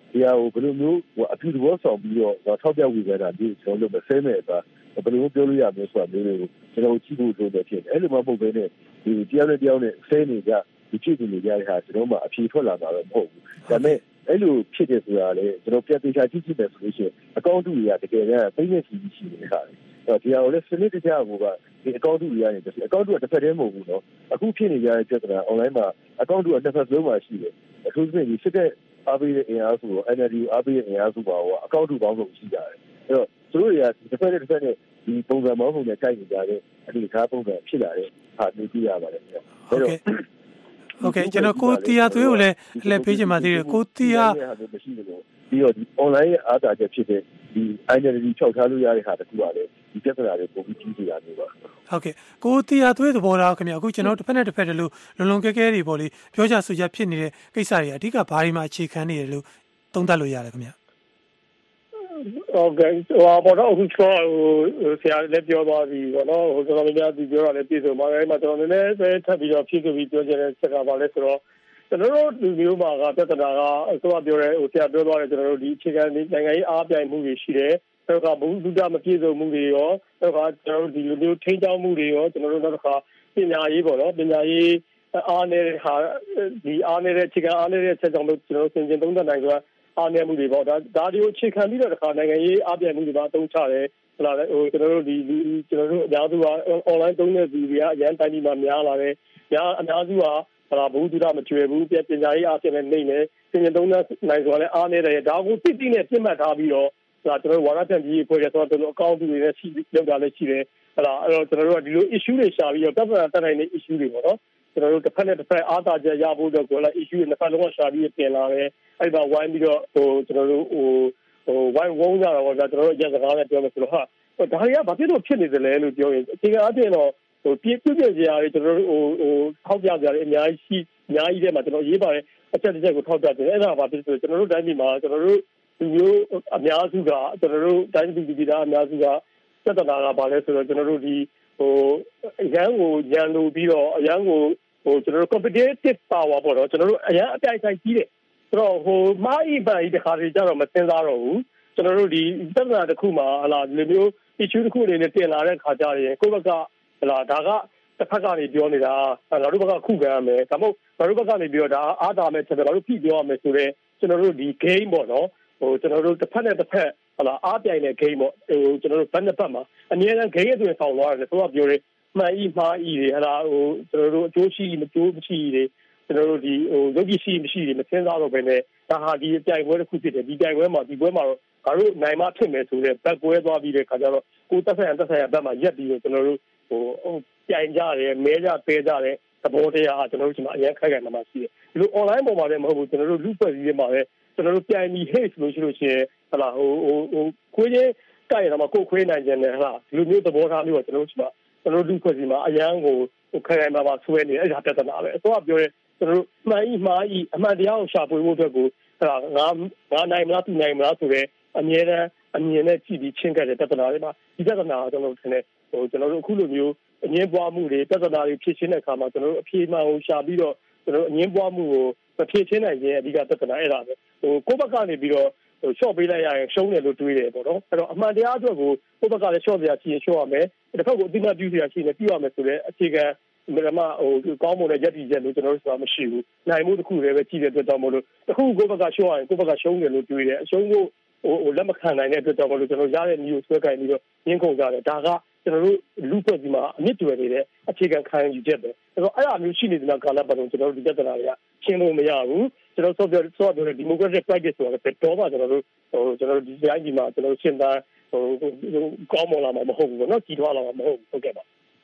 ဒီဟာကိုဘယ်လိုမျိုးအပြုသဘောဆောင်ပြီးတော့ထောက်ပြဝေဖန်တာမျိုးကျွန်တော်တို့မဆဲမဲ့အခါဘယ်လိုပြောလို့ရမလဲဆိုတာမျိုးတွေကိုကျွန်တော်ကြည့်ဖို့လိုတယ်ဖြစ်တယ်အဲ့လိုမှမဟုတ်ဘဲနဲ့ဒီတရားနဲ့တရားနဲ့ဆဲနေကြဒီဖြစ်နေကြတဲ့ဟာကျွန်တော်မှအဖြေထွက်လာမှာတော့မဟုတ်ဘူးဒါပေမဲ့အဲ့လိုဖြစ်တယ်ဆိုတာလေကျွန်တော်ပြန်သေချာကြည့်မယ်ဆိုလို့ရှိရင်အကောင့်တူတွေကတကယ်တမ်းသိနေရှိနေတာအဲ့ဒီဟာကိုလည်းစနစ်တကျကိုကဒီအကောင့်တူတွေကနေအကောင့်တူကတစ်ဖက်တည်းမဟုတ်ဘူးနော်အခုဖြစ်နေကြတဲ့ပြဿနာ online မှာအကောင့်တူကတစ်ဖက်လုံးမှာရှိတယ်အထူးသဖြင့်ဒီစစ်တဲ့အားပေးတဲ့အင်အားစုရော NLD အားပေးတဲ့အင်အားစုပါရောအကောင့်တူပေါင်းလို့ရှိကြတယ်အဲ့တော့သူတို့တွေကတစ်ဖက်နဲ့တစ်ဖက်နဲ့ဒီပုံစံမောင်းပုံနဲ့တိုက်နေကြတဲ့အနေအထားပုံစံဖြစ်လာတဲ့ဟာမျိုးကြည့်ရပါတယ်အဲ့တော့ဟုတ်ကဲ့ကျွန်တော်ကိုတီယာသွေးကိုလည်းလှည့်ပေးချင်ပါသေးတယ်ကိုတီယာမရှိဘူးလို့ပြီးတော့ဒီ online ရဲ့အားသာချက်ဖြစ်တဲ့ဒီ identity ချောက်ထားလို့ရတဲ့ဟာတခုပါလေဒီပြဿနာတွေပုံပြီးကြီးနေတာမျိုးပါဟုတ်ကဲ့ကိုတီယာသွေးသဘောထားခင်ဗျအခုကျွန်တော်တစ်ဖက်နဲ့တစ်ဖက်တလို့လုံလုံကဲကဲတွေပေါ့လေပြောကြဆိုကြဖြစ်နေတဲ့ကိစ္စတွေအဓိကဘာတွေမှာအခြေခံနေတယ်လို့သုံးသပ်လို့ရတယ်ခင်ဗျဟုတ်ကဲ့ဘောတော့အခုကျွန်တော်ဆရာလည်းပြောသွားပြီဘောနော်ဟိုကျွန်တော်များဒီပြောတာလည်းပြည့်စုံပါအဲ့မှာကျွန်တော်နည်းနည်းပဲထပ်ပြီးတော့ဖြည့်ပြီးပြောချင်တဲ့စကားပါလဲဆိုတော့ကျွန်တော်တို့လူမျိုးမှာကပြဿနာကအစိုးရပြောတဲ့ဟိုဆရာပြောသွားတယ်ကျွန်တော်တို့ဒီအခြေခံနိုင်ငံရေးအားပြိုင်မှုတွေရှိတယ်တော့ကဘုဒ္ဓမပြည့်စုံမှုတွေရောတော့ကကျွန်တော်တို့ဒီလိုမျိုးထိန်းချောင်းမှုတွေရောကျွန်တော်တို့တော့ကပညာရေးပေါ့နော်ပညာရေးအားနေတဲ့ဟာဒီအားနေတဲ့အခြေခံအားနေတဲ့ချက်ကြောင့်လို့ကျွန်တော်တို့သင်ကျင်သုံးသပ်နိုင်ဆိုတာအားနည်းမှုတွေပေါ့ဒါတွေကိုအခြေခံပြီးတော့တခါနိုင်ငံရေးအားပြိုင်မှုတွေပါအသုံးချတယ်ဟလာဟိုကျွန်တော်တို့ဒီကျွန်တော်တို့အများစုက online သုံးတဲ့သူတွေကအရန်တိုင်းပြည်မှာများလာတယ်အများစုကဟလာဘုဒ္ဓမကျွယ်ဘူးပညာရေးအားဖြင့်လည်းနေနေသင်ကျင်သုံးသပ်နိုင်ဆိုတာလည်းအားနေတယ်ဒါကိုတိတိနဲ့ပြတ်မှတ်ထားပြီးတော့ဒါကျွန်တော်ဝါရပြန်ပြီးဖွဲ့ရဆိုတော့အကောင့်တွေနဲ့ရှိလောက်တာလည်းရှိတယ်ဟလာအဲ့တော့ကျွန်တော်တို့ကဒီလို issue တွေရှာပြီးတော့ပြဿနာတက်နိုင်တဲ့ issue တွေပေါ့နော်ကျွန်တော်တို့တစ်ဖက်နဲ့တစ်ဖက်အားသာချက်ရဖို့တော့ကိုလည်း issue တွေတစ်ဖက်လုံးကရှာပြီးပြင်လာတယ်အဲ့ဒါဝိုင်းပြီးတော့ဟိုကျွန်တော်တို့ဟိုဝိုင်းဝုန်းကြတာပေါ့ဒါကျွန်တော်တို့အရက်စကားနဲ့ပြောမယ်ဆိုတော့ဟာဒါတွေကဘာဖြစ်လို့ဖြစ်နေသလဲလို့ပြောရင်အခြေခံအပြင်တော့ဟိုပြည့်စရာတွေကျွန်တော်တို့ဟိုထောက်ပြကြတယ်အများကြီးထဲမှာကျွန်တော်ရေးပါတယ်အချက်တစ်ချက်ကိုထောက်ပြတယ်အဲ့ဒါဘာဖြစ်လို့ကျွန်တော်တို့တိုင်းပြည်မှာကျွန်တော်တို့ဒီမျိုးအများစုကကျွန်တော်တို့တိုင်းပြည်သားအများစုကစက်တနာကဘာလဲဆိုတော့ကျွန်တော်တို့ဒီဟိုအရန်ကိုညံလို့ပြီးတော့အရန်ကိုဟိုကျွန်တော်တို့ competitive power ပေါ့တော့ကျွန်တော်တို့အရန်အပြိုင်ဆိုင်ကြီးတယ်ဆိုတော့ဟိုမားဤပန်ဤတခါတည်းကြတော့မစင်စားတော့ဘူးကျွန်တော်တို့ဒီစက်တနာတစ်ခုမှာဟလာဒီမျိုး issue တစ်ခုအနေနဲ့တင်လာတဲ့ခါကြရင်ကိုယ့်ဘက်ကဟလာဒါကတစ်ဖက်ကနေပြောနေတာငါတို့ဘက်ကခုခံရမယ်ဒါမှမဟုတ်ငါတို့ဘက်ကနေပြောဒါအားသာမယ်ချက်ငါတို့ဖိပြောရမယ်ဆိုတော့ကျွန်တော်တို့ဒီ game ပေါ့နော်ဟိုကျွန်တော်တို့တစ်ဖက်နဲ့တစ်ဖက်ဟလာအားပြိုင်တဲ့ game ပေါ့ဟိုကျွန်တော်တို့ဘက်နဲ့ဘက်မှာအနည်းငယ် game အတွင်းဆောင်သွားတယ်ဆိုတော့ပြောတယ်မှန်ဤမှားဤတွေဟလာဟိုကျွန်တော်တို့အကျိုးရှိမကျိုးမရှိတွေကျွန်တော်တို့ဒီဟိုရုပ်ကြီးရှိမရှိတွေမစင်းစားတော့ဘဲနဲ့ဒါဟာဒီအပြိုင်ပွဲတစ်ခုဖြစ်တယ်ဒီပြိုင်ပွဲမှာဒီပွဲမှာတော့ငါတို့နိုင်မှဖြစ်မယ်ဆိုတဲ့ဘက်ပွဲသွားပြီးတဲ့ခါကျတော့ကိုတက်ဆိုင်ဘက်မှာရက်ပြီးတော့ကျွန်တော်တို့ဟိုပြိုင်ကြတယ်မဲကြပေးကြတယ်သဘောတရားကျွန်တော်တို့ဒီမှာအရင်ခိုက်ခိုက်မှရှိတယ်ဒီလို online ပေါ်မှာလည်းမဟုတ်ဘူးကျွန်တော်တို့လူဖွဲ့စည်းတွေမှာလည်းကျွန်တော်တို့ပြိုင်ပြီး hate လို့ရှိလို့ရှိရင်ဟလာဟိုခွေးချင်းကြိုက်ရတော့ကိုခွေးနိုင်ကြတယ်ဟလာဒီလိုမျိုးသဘောထားမျိုးကကျွန်တော်တို့ဒီမှာကျွန်တော်တို့လူဖွဲ့စည်းမှာအရန်ကိုခိုင်ခိုင်မာမာဆွဲနေအဲ့ဒါပြဿနာပဲအတော့ပြောရဲကျွန်တော်တို့မှန်ဤမှားဤအမှန်တရားကိုရှာဖွေဖို့အတွက်ကိုဟလာငါနိုင်မလားသူနိုင်မလားဆိုတဲ့အမြဲတမ်းအမြင်နဲ့ကြည့်ပြီးချင်းကတဲ့ပြဿနာတွေမှာဒီပြဿနာကိုကျွန်တော်တို့ထင်တယ်ဟိုကျွန်တော်တို့အခုလိုမျိုးအငင်းပွားမှုတွေပြဿနာတွေဖြစ်ချင်းတဲ့အခါမှာကျွန်တော်တို့အပြေမှန်ကိုရှာပြီးတော့ကျွန်တော်တို့အငင်းပွားမှုကိုမဖြစ်ချင်းနိုင်ရင်အဓိကပြဿနာအဲ့ဒါပဲဟိုကိုယ့်ဘက်ကနေပြီးတော့ဟို short ပေးလိုက်ရရင်ရှုံးတယ်လို့တွေးတယ်ပေါ့နော်အဲ့တော့အမှန်တရားအတွက်ကိုကိုယ့်ဘက်ကလည်း short စရာရှိရင် short ရမယ်တစ်ခါကိုအတိအမှပြုစရာရှိရင်ပြုရမယ်ဆိုတဲ့အခြေခံမရမဟိုကောင်းမွန်တဲ့ရည်တည်ချက်လို့ကျွန်တော်တို့ဆိုတာမရှိဘူးနိုင်မှုတစ်ခုလည်းပဲကြည့်တဲ့အတွက်ကြောင့်မလို့တစ်ခုကိုယ့်ဘက်က short ရင်ကိုယ့်ဘက်ကရှုံးတယ်လို့တွေးတယ်အရှုံးကိုဟိုလက်မခံနိုင်တဲ့အတွက်ကြောင့်မလို့ကျွန်တော်ရတဲ့မျိုးဆွဲကိုင်ပြီးတော့ရင်းခုန်ကြတယ်ဒါကကျွန်တော်တို့လူ့ဖွဲ့စည်းမှာအမြင့်တွယ်နေတဲ့အခြေခံခံယူချက်ပဲအဲ့တော့အဲ့အမျိုးရှိနေတဲ့ကာလပတ်လုံးကျွန်တော်တို့ဒီပြဿနာတွေကရှင်းလို့မရဘူးကျွန်တော်ဆိုပြောတဲ့ democratic practice ဆိုတာပဲတော့မှကျွန်တော်တို့ဟိုကျွန်တော်တို့ဒီတိုင်းဒီမှာကျွန်တော်တို့ရှင်းသားဟိုကောင်းမွန်လာမှာမဟုတ်ဘူးပေါ့နော်ကြီးထွားလာမှာမဟုတ်ဘူးဟုတ်ကဲ့ပါ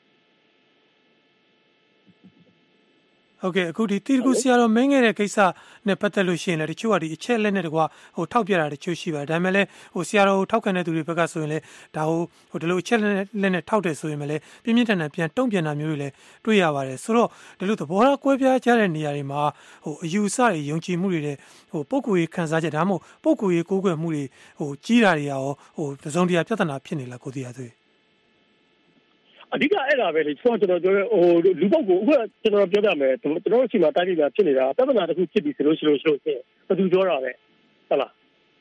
ဟုတ်ကဲ့အခုဒီတီတကူဆရာတော်မင်းခဲ့တဲ့ကိစ္စနဲ့ပတ်သက်လို့ရှိရင်လည်းတချို့ကဒီအချက်လက်နဲ့တကွာဟိုထောက်ပြတာတချို့ရှိပါတယ်ဒါပေမဲ့လည်းဟိုဆရာတော်ကိုထောက်ခံတဲ့သူတွေဘက်ကဆိုရင်လည်းဒါဟိုဒီလိုအချက်လက်နဲ့ထောက်တယ်ဆိုရင်လည်းပြင်းပြင်းထန်ထန်ပြန်တုံ့ပြန်တာမျိုးတွေလည်းတွေ့ရပါတယ်ဆိုတော့ဒီလိုသဘောထားကွဲပြားကြတဲ့နေရာတွေမှာဟိုအယူဆတွေယုံကြည်မှုတွေတဲ့ဟိုပုံကိုယ်ရေးခံစားချက်ဒါမှမဟုတ်ပုံကိုယ်ရေးကိုးကွယ်မှုတွေဟိုကြီးတာတွေရောဟိုသုံးတရားပြဿနာဖြစ်နေလားကိုတရားသွေးအဓိကအဲ့ဒါပဲလေကျွန်တော်ပြောဟိုလူပုဂ္ဂိုလ်အခုကျွန်တော်ပြောပြမယ်ကျွန်တော်တို့ရှိမှတိုင်းပြည်မှာဖြစ်နေတာပြဿနာတစ်ခုဖြစ်ပြီးဆိုလို့ဘယ်သူပြောတာလဲဟုတ်လား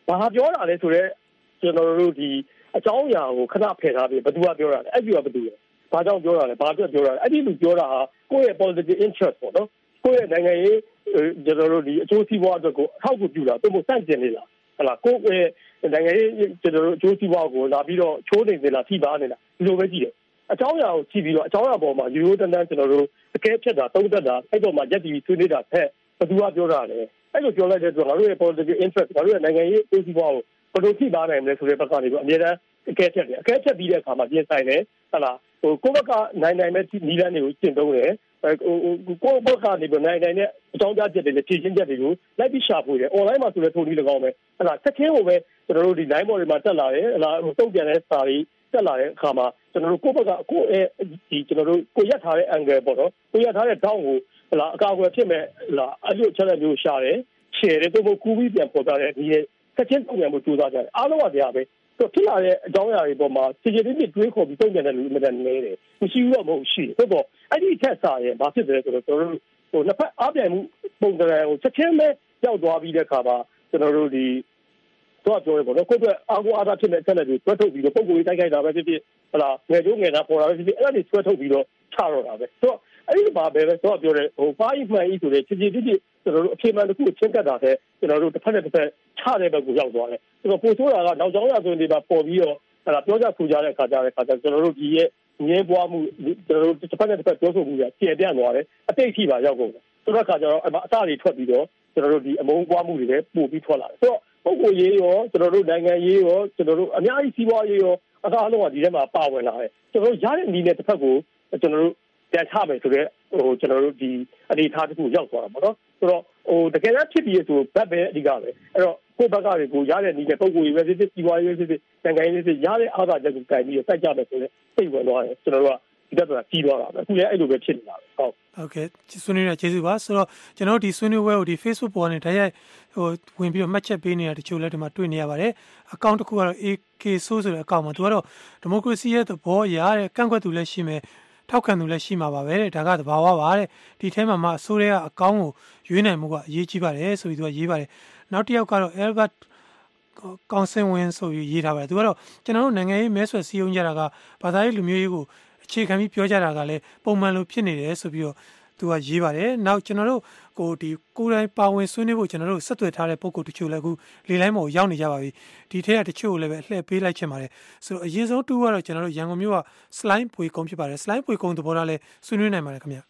ဘာပြောတာလဲဆိုတော့ကျွန်တော်တို့ဒီအကြောင်းအရာကိုခဏဖယ်ထားပြီးဘယ်သူကပြောတာလဲအဲ့ဒီကဘယ်သူလဲဘာကြောင့်ပြောတာလဲဘာအတွက်ပြောတာလဲအဲ့ဒီလူပြောတာဟာကိုယ့်ရဲ့ political interest ပေါ့နော်ကိုယ့်ရဲ့နိုင်ငံရေးကျွန်တော်တို့ဒီအကျိုးစီးပွားအတွက်ကိုအထောက်အကူပြုတာသူ့ကိုစန့်ကျင်နေလားဟုတ်လားကိုယ့်ရဲ့နိုင်ငံရေးကျွန်တော်တို့အကျိုးစီးပွားကိုလာပြီးတော့ချိုးနေနေလားထိပါနေလားဒီလိုပဲကြည့်တယ်အကြောင်းအရာကိုကြည့်ပြီးတော့အကြောင်းအရာပေါ်မှာရိုးရိုးတန်းတန်းကျွန်တော်တို့အကဲဖြတ်တာသုံးသပ်တာအဲ့ပေါ်မှာရက်တီဆွေးနွေးတာဖက်ဘယ်သူကပြောတာလဲအဲ့လိုပြောလိုက်တဲ့အတွက်ငါတို့ရဲ့ political interest ငါတို့ရဲ့နိုင်ငံရေးအကျိုးစီးပွားကိုဘယ်လိုထိပါနိုင်မလဲဆိုတဲ့ဘက်ကနေပြီးအများအားအကဲဖြတ်တယ်အကဲဖြတ်ပြီးတဲ့အခါမှာပြင်ဆိုင်တယ်ဟုတ်လားကိုယ့်ဘက်ကနိုင်မဲ့နီးလန်းတွေကိုကျင့်သုံးတယ်ကိုယ့်ဘက်ကနေပြီးနိုင်တဲ့အကြောင်းကြားချက်တွေနဲ့ဖြည့်ချင်းချက်တွေကိုလိုက်ပြီးရှာဖွေတယ် online မှာဆိုလည်းထိုးပြီး၎င်းပဲဟုတ်လားချက်ချင်းကိုပဲကျွန်တော်တို့ဒီ line board တွေမှာတက်လာတယ်ဟုတ်လားတုံ့ပြန်တဲ့စာတွေတက်လာတဲ့အခါမှာကျွန်တော်တို့ကိုယ့်ဘက်ကကိုယ့်ဒီကျွန်တော်တို့ကိုရက်ထားတဲ့ angle ပေါ့နော်ကိုရက်ထားတဲ့ down ကိုဟုတ်လားအကာအကွယ်ဖြစ်မဲ့ဟုတ်လားအဲ့လိုချက်လက်မျိုးရှာတယ် share တယ်တော့ကူပြီးပြန်ပေါ်ကြတယ်ဒီချက်ချင်းတုံ့ပြန်မှုစူးစမ်းကြတယ်အားလုံးကတရားပဲတော့ဖြစ်လာတဲ့အကြောင်းအရာတွေပေါ်မှာခြေခြေလေးတွေးခေါ်ပြီးတုံ့ပြန်တဲ့လူမှန်တယ်နေတယ်မရှိဘူးတော့မဟုတ်ရှိတယ်တော့အဲ့ဒီထက်စာရင်ဘာဖြစ်တယ်ဆိုတော့ကျွန်တော်တို့နှစ်ဖက်အားပြိုင်မှုပုံစံကိုချက်ချင်းပဲရောက်သွားပြီးတဲ့အခါမှာကျွန်တော်တို့ဒီတော့ပြောရပေါ့နော်ကိုယ့်အတွက်အားကိုးအားထားဖြစ်တဲ့အချက်လက်တွေဆွဲထုတ်ပြီးတော့ပုံကိုယ်ကြီးတိုက်ခိုက်တာပဲဖြစ်ဖြစ်ဟလာငယ်ကျိုးငယ်သားပေါ်တာပဲဖြစ်ဖြစ်အဲ့ဒါတွေဆွဲထုတ်ပြီးတော့ချတော့တာပဲဆိုတော့အဲ့ဒီမှာပဲတော့ပြောတယ်ဘာကြီးမှန်ကြီးဆိုတဲ့ခြေခြေတိတိကျွန်တော်တို့အဖြေမှန်တစ်ခုချင်းကတ်တာတဲ့ကျွန်တော်တို့တစ်ဖက်နဲ့တစ်ဖက်ချတဲ့ဘက်ကိုရောက်သွားတယ်ဆိုတော့ပို့ဆိုတာကနောက်ကြောင်းရဆိုရင်ဒီမှာပေါ်ပြီးတော့ဟလာပြောကြဆူကြတဲ့အခါကျကျွန်တော်တို့ဒီရဲ့ငင်းပွားမှုကျွန်တော်တို့တစ်ဖက်နဲ့တစ်ဖက်ပြောဆိုမှုတွေကျေပြန့်သွားတယ်အတိတ်ထိပါရောက်ကုန်တယ်ဆိုတော့အခါကျတော့အစတွေထွက်ပြီးတော့ကျွန်တော်တို့ဒီအမုန်းပွားမှုတွေလည်းပို့ပြီးထွက်လာတယ်ဆိုတော့ပုဂ္ဂိုလ်ရေးရောကျွန်တော်တို့နိုင်ငံရေးရောကျွန်တော်တို့အများကြီးစီးပွားရေးရောအကားလုံးကဒီထဲမှာပါဝင်လာတယ်ကျွန်တော်တို့ရတဲ့နည်းနဲ့တစ်ဖက်ကိုကျွန်တော်တို့ပြန်ချမယ်ဆိုတော့ကျွန်တော်တို့ဒီအနေထားတစ်ခုရောက်သွားတာပေါ့နော်ဆိုတော့တကယ်လည်းဖြစ်ပြီးဆိုဘက်ပဲအဓိကပဲအဲ့တော့ကိုယ့်ဘက်ကတွေကိုရတဲ့နည်းနဲ့ပုဂ္ဂိုလ်ရေးပဲဖြစ်ဖြစ်စီးပွားရေးပဲဖြစ်ဖြစ်နိုင်ငံရေးပဲဖြစ်ရတဲ့အားသာချက်ကိုကြိုင်ပြီးစိုက်ကြမယ်ဆိုတော့စိတ်ဝင်သွားတယ်ကျွန်တော်တို့ကဒီတက်တာကြီးသွားတာပဲအခုလည်းအဲ့လိုပဲဖြစ်နေတာပဲဟုတ်ကဲ့ဆွေးနွေးရကျေးဇူးပါဆိုတော့ကျွန်တော်တို့ဒီဆွေးနွေးပွဲကိုဒီ Facebook ပေါ်ကနေတိုက်ရိုက်ဝင်ပြီးတော့မှတ်ချက်ပေးနေတာတချို့လည်းဒီမှာတွေ့နေရပါတယ်အကောင့်တစ်ခုကတော့ AK ဆိုဆိုတဲ့အကောင့်မှာသူကတော့ဒီမိုကရေစီရဲ့သဘောအရတဲ့ကန့်ကွက်သူလည်းရှိမယ်ထောက်ခံသူလည်းရှိမှာပါပဲတဲ့ဒါကသဘာဝပါတဲ့ဒီထဲမှာမှအစိုးရကအကောင့်ကိုရွေးနိုင်မှုကအရေးကြီးပါတယ်ဆိုပြီးသူကရေးပါတယ်နောက်တစ်ယောက်ကတော့ Albert ကောင်စင်ဝင်ဆိုပြီးရေးထားပါတယ်သူကတော့ကျွန်တော်တို့နိုင်ငံရေးမဲဆွယ်စည်းရုံးကြတာကဘာသာရေးလူမျိုးရေးကိုအခြေခံပြီးပြောကြတာကလည်းပုံမှန်လိုဖြစ်နေတယ်ဆိုပြီးတော့သူကရေးပါတယ်နောက်ကျွန်တော်တို့ကိုယ်တိုင်ပါဝင်ဆွေးနွေးဖို့ကျွန်တော်တို့ဆက်သွယ်ထားတဲ့ပုံကိုတချို့လည်းအခုလေလိုင်းပေါ်ရောက်နေကြပါပြီဒီထက်ကတချို့လည်းပဲအလှည့်ပေးလိုက်ချင်ပါတယ်ဆိုတော့အရင်ဆုံးတူကတော့ကျွန်တော်တို့ရန်ကုန်မြို့က slime ပွေကုန်းဖြစ်ပါတယ် slime ပွေကုန်းသဘောထားလဲဆွေးနွေးနိုင်ပါတယ်ခင်ဗျာ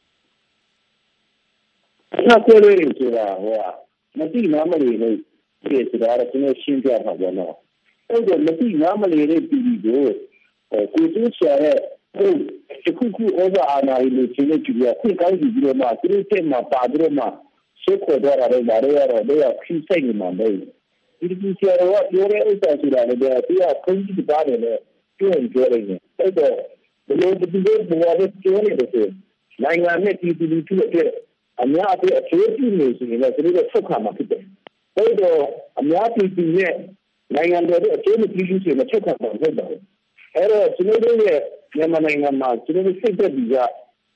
နောက်ပြောလို့ဆိုတာဟိုမတိနာမလေးလို့ဒီဆိုတာကကျွန်တော်ရှင်းပြပါတော့နော်အဲ့တော့မတိနာမလေးလေးပြီးပြီးကိုသူချရတဲ့ခုဩဇာအာဏာရေးလို့ရှင်းနေကြည့်ရခွင့်ကောင်းကြည့်ပြီးတော့မှသူတို့တက်မှာပါပြီးတော့မှရှေ့ခေါ်တော့ရတယ်ဒါတွေကတော့တော့ခိစိတ်နေမှာပဲဒီဆရာတော်ကပြောတဲ့ဥစ္စာဆိုတာလည်းသူကခွင့်ကြည့်ပါတယ်လေပြောရင်ပြောနေတယ်အဲ့တော့ဒီလိုဒီလိုဘောရပြောနေတယ်ဆိုနိုင်ငံနဲ့ပြည်သူလူထုအတွက်အများအပြားအကျိုးပြုနေဆိုရင်လည်းသူတို့ဆက်ခါမှာဖြစ်တယ်အဲ့တော့အများပြည်သူနဲ့နိုင်ငံတော်ရဲ့အကျိုးမပြုလို့ဆိုရင်ဆက်ခါမှာဖြစ်တယ်အဲ့တော့ကျွန်တော်တို့ရဲ့မြန်မာနိုင်ငံမှာကျွန်တော်တို့စိတ်သက်ပြီးပြော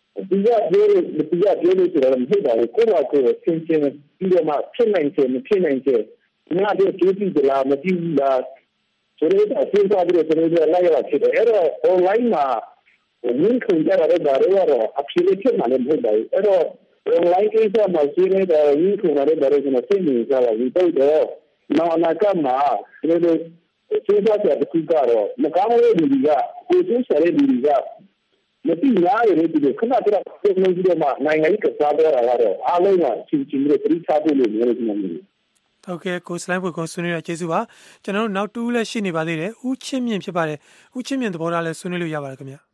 လို့ဆိုတော့မဟုတ်ပါဘူးကိုယ့်ဘာကိုယ်ဆင်ခြင်ပြီးတော့မှဖြစ်နိုင်တယ်မဖြစ်နိုင်တယ်ငါတို့ကြည့်ပြီးလားမကြည့်ဘူးလားဆိုတော့စဉ်းစားပြီးတော့ကျွန်တော်တို့လိုက်ရဖြစ်တယ်အဲ့တော့ online မှာဝင်ခွင့်ကြရတဲ့ဒါတွေကတော့အဖြစ်ဖြစ်မှလည်းမဟုတ်ပါဘူးအဲ့တော့ online ကိစ္စမှာရှင်းနေတာဝင်ခွင့်ရတဲ့ဒါတွေကျွန်တော်သိနေကြပါဘူးတော့နောက်အနာဂတ်မှာကျွန်တော်တို့စဉ်းစားကြတဲ့ခုကတော့မကောင်းတဲ့လူတွေကကိုယ်ကျဆတဲ့လူတွေကမတိညာရတဲ့ဒီခဏတည်းကပြုံးပြီးတော့မှနိုင်ငံရေးကစားတော့တာကတော့အားလုံးကချင်းချင်းတွေပြသဖို့လို့ပြောနေတယ်ဟုတ်ကဲ့ကိုစလိုင်းဖွေကိုဆွေးနွေးရကျေးဇူးပါကျွန်တော်တို့နောက်တူးလည်းရှိနေပါသေးတယ်ဦးချင်းမြင့်ဖြစ်ပါတယ်ဦးချင်းမြင့်သဘောထားလည်းဆွေးနွေးလို့ရပါတယ်ခင်ဗျ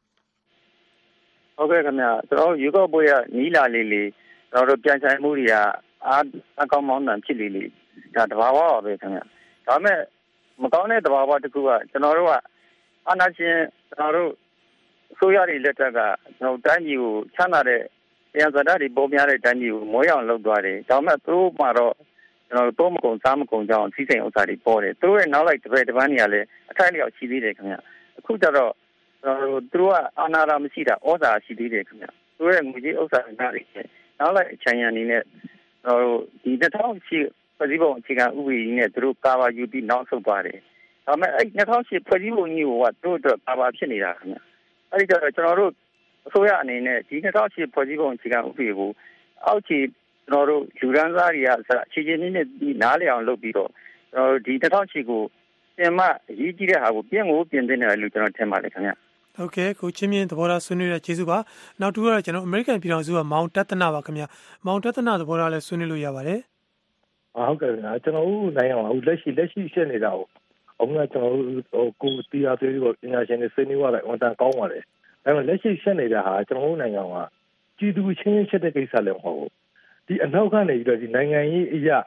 ဟုတ်ကဲ့ခင်ဗျကျွန်တော်ရေကောက်ပွဲကနီးလာလေးကျွန်တော်တို့ပြန်ဆိုင်မှုတွေကအားကောင်းမောင်းတန်ဖြစ်လေးဒါတဘာဝပါပဲခင်ဗျဒါပေမဲ့မကောင်းတဲ့တဘာဝတစ်ခုကကျွန်တော်တို့ကအာဏာရှင်ကျွန်တော်တို့ဆိုရတဲ့လက်ထက်ကကျွန်တော်တိုင်းပြည်ကိုချမ်းသာတဲ့တရားစကားတွေပေါ်များတဲ့တိုင်းပြည်ကိုမွေးအောင်လုပ်သွားတယ်ဒါပေမဲ့သူတို့မှတော့ကျွန်တော်တို့မကုံစားမကုံကြောင်းစီးစိမ်ဥစ္စာတွေပေါ်တယ်သူတို့ရဲ့နောက်လိုက်တစ်ပယ်တစ်ပန်းတွေကလည်းအထိုက်လျောက်ရှိသေးတယ်ခင်ဗျအခုကျတော့ကျွန်တော်တို့သူတို့ကအာဏာရာမရှိတာဩဇာရှိသေးတယ်ခင်ဗျသူတို့ရဲ့ငွေကြေးဥစ္စာတွေနောက်လိုက်အချမ်းရအနေနဲ့ကျွန်တော်တို့ဒီ2008 ဖွဲ့စည်းပုံအခြေခံဥပဒေကြီးနဲ့သူတို့ကာဗာယူပြီးနောက်ဆုတ်သွားတယ်ဒါပေမဲ့အဲ့2008ဖွဲ့စည်းပုံကြီးကိုကသူတို့အတွက်ကာဗာဖြစ်နေတာခင်ဗျအဲ့ဒီတော့ကျွန်တော်တို့အစိုးရအနေနဲ့ဒီ2008ဖွဲ့စည်းပုံအခြေခံဥပဒေကိုအောက်ခြေကျွန်တော်တို့လူရန်သားတွေကအခြေချင်းနဲ့နားလည်အောင်လုပ်ပြီးတော့ကျွန်တော်တို့ဒီ2008ကိုပြင်မအရေးကြီးတဲ့ဟာကိုပြင်သင့်တယ်လို့ကျွန်တော်ထင်ပါတယ်ခင်ဗျဟုတ်ကဲ့ကိုချင်းမြင့်သဘောထားဆွေးနွေးတဲ့ကျေးဇူးပါနောက်တူကတော့ကျွန်တော်အမေရိကန်ပြည်ထောင်စုကမောင်တသနာပါခင်ဗျမောင်တသနာသဘောထားလည်းဆွေးနွေးလို့ရပါတယ်ဟုတ်ကဲ့ကျွန်တော်တို့နိုင်ငံမှာလက်ရှိရှင်းနေတာကိုအခုကကျွန်တော်တို့ကိုတီးအားသေးပြီးပညာရှင်တွေဆွေးနွေးရတာဝန်တန်ကောင်းပါတယ်ဒါပေမဲ့လက်ရှိရှင်းနေတာဟာကျွန်တော်တို့နိုင်ငံကပြည်သူချင်းချက်တဲ့ကိစ္စလည်းမဟုတ်ဘူးဒီအနောက်ကနေပြီးတော့ဒီနိုင်ငံရေးအရာ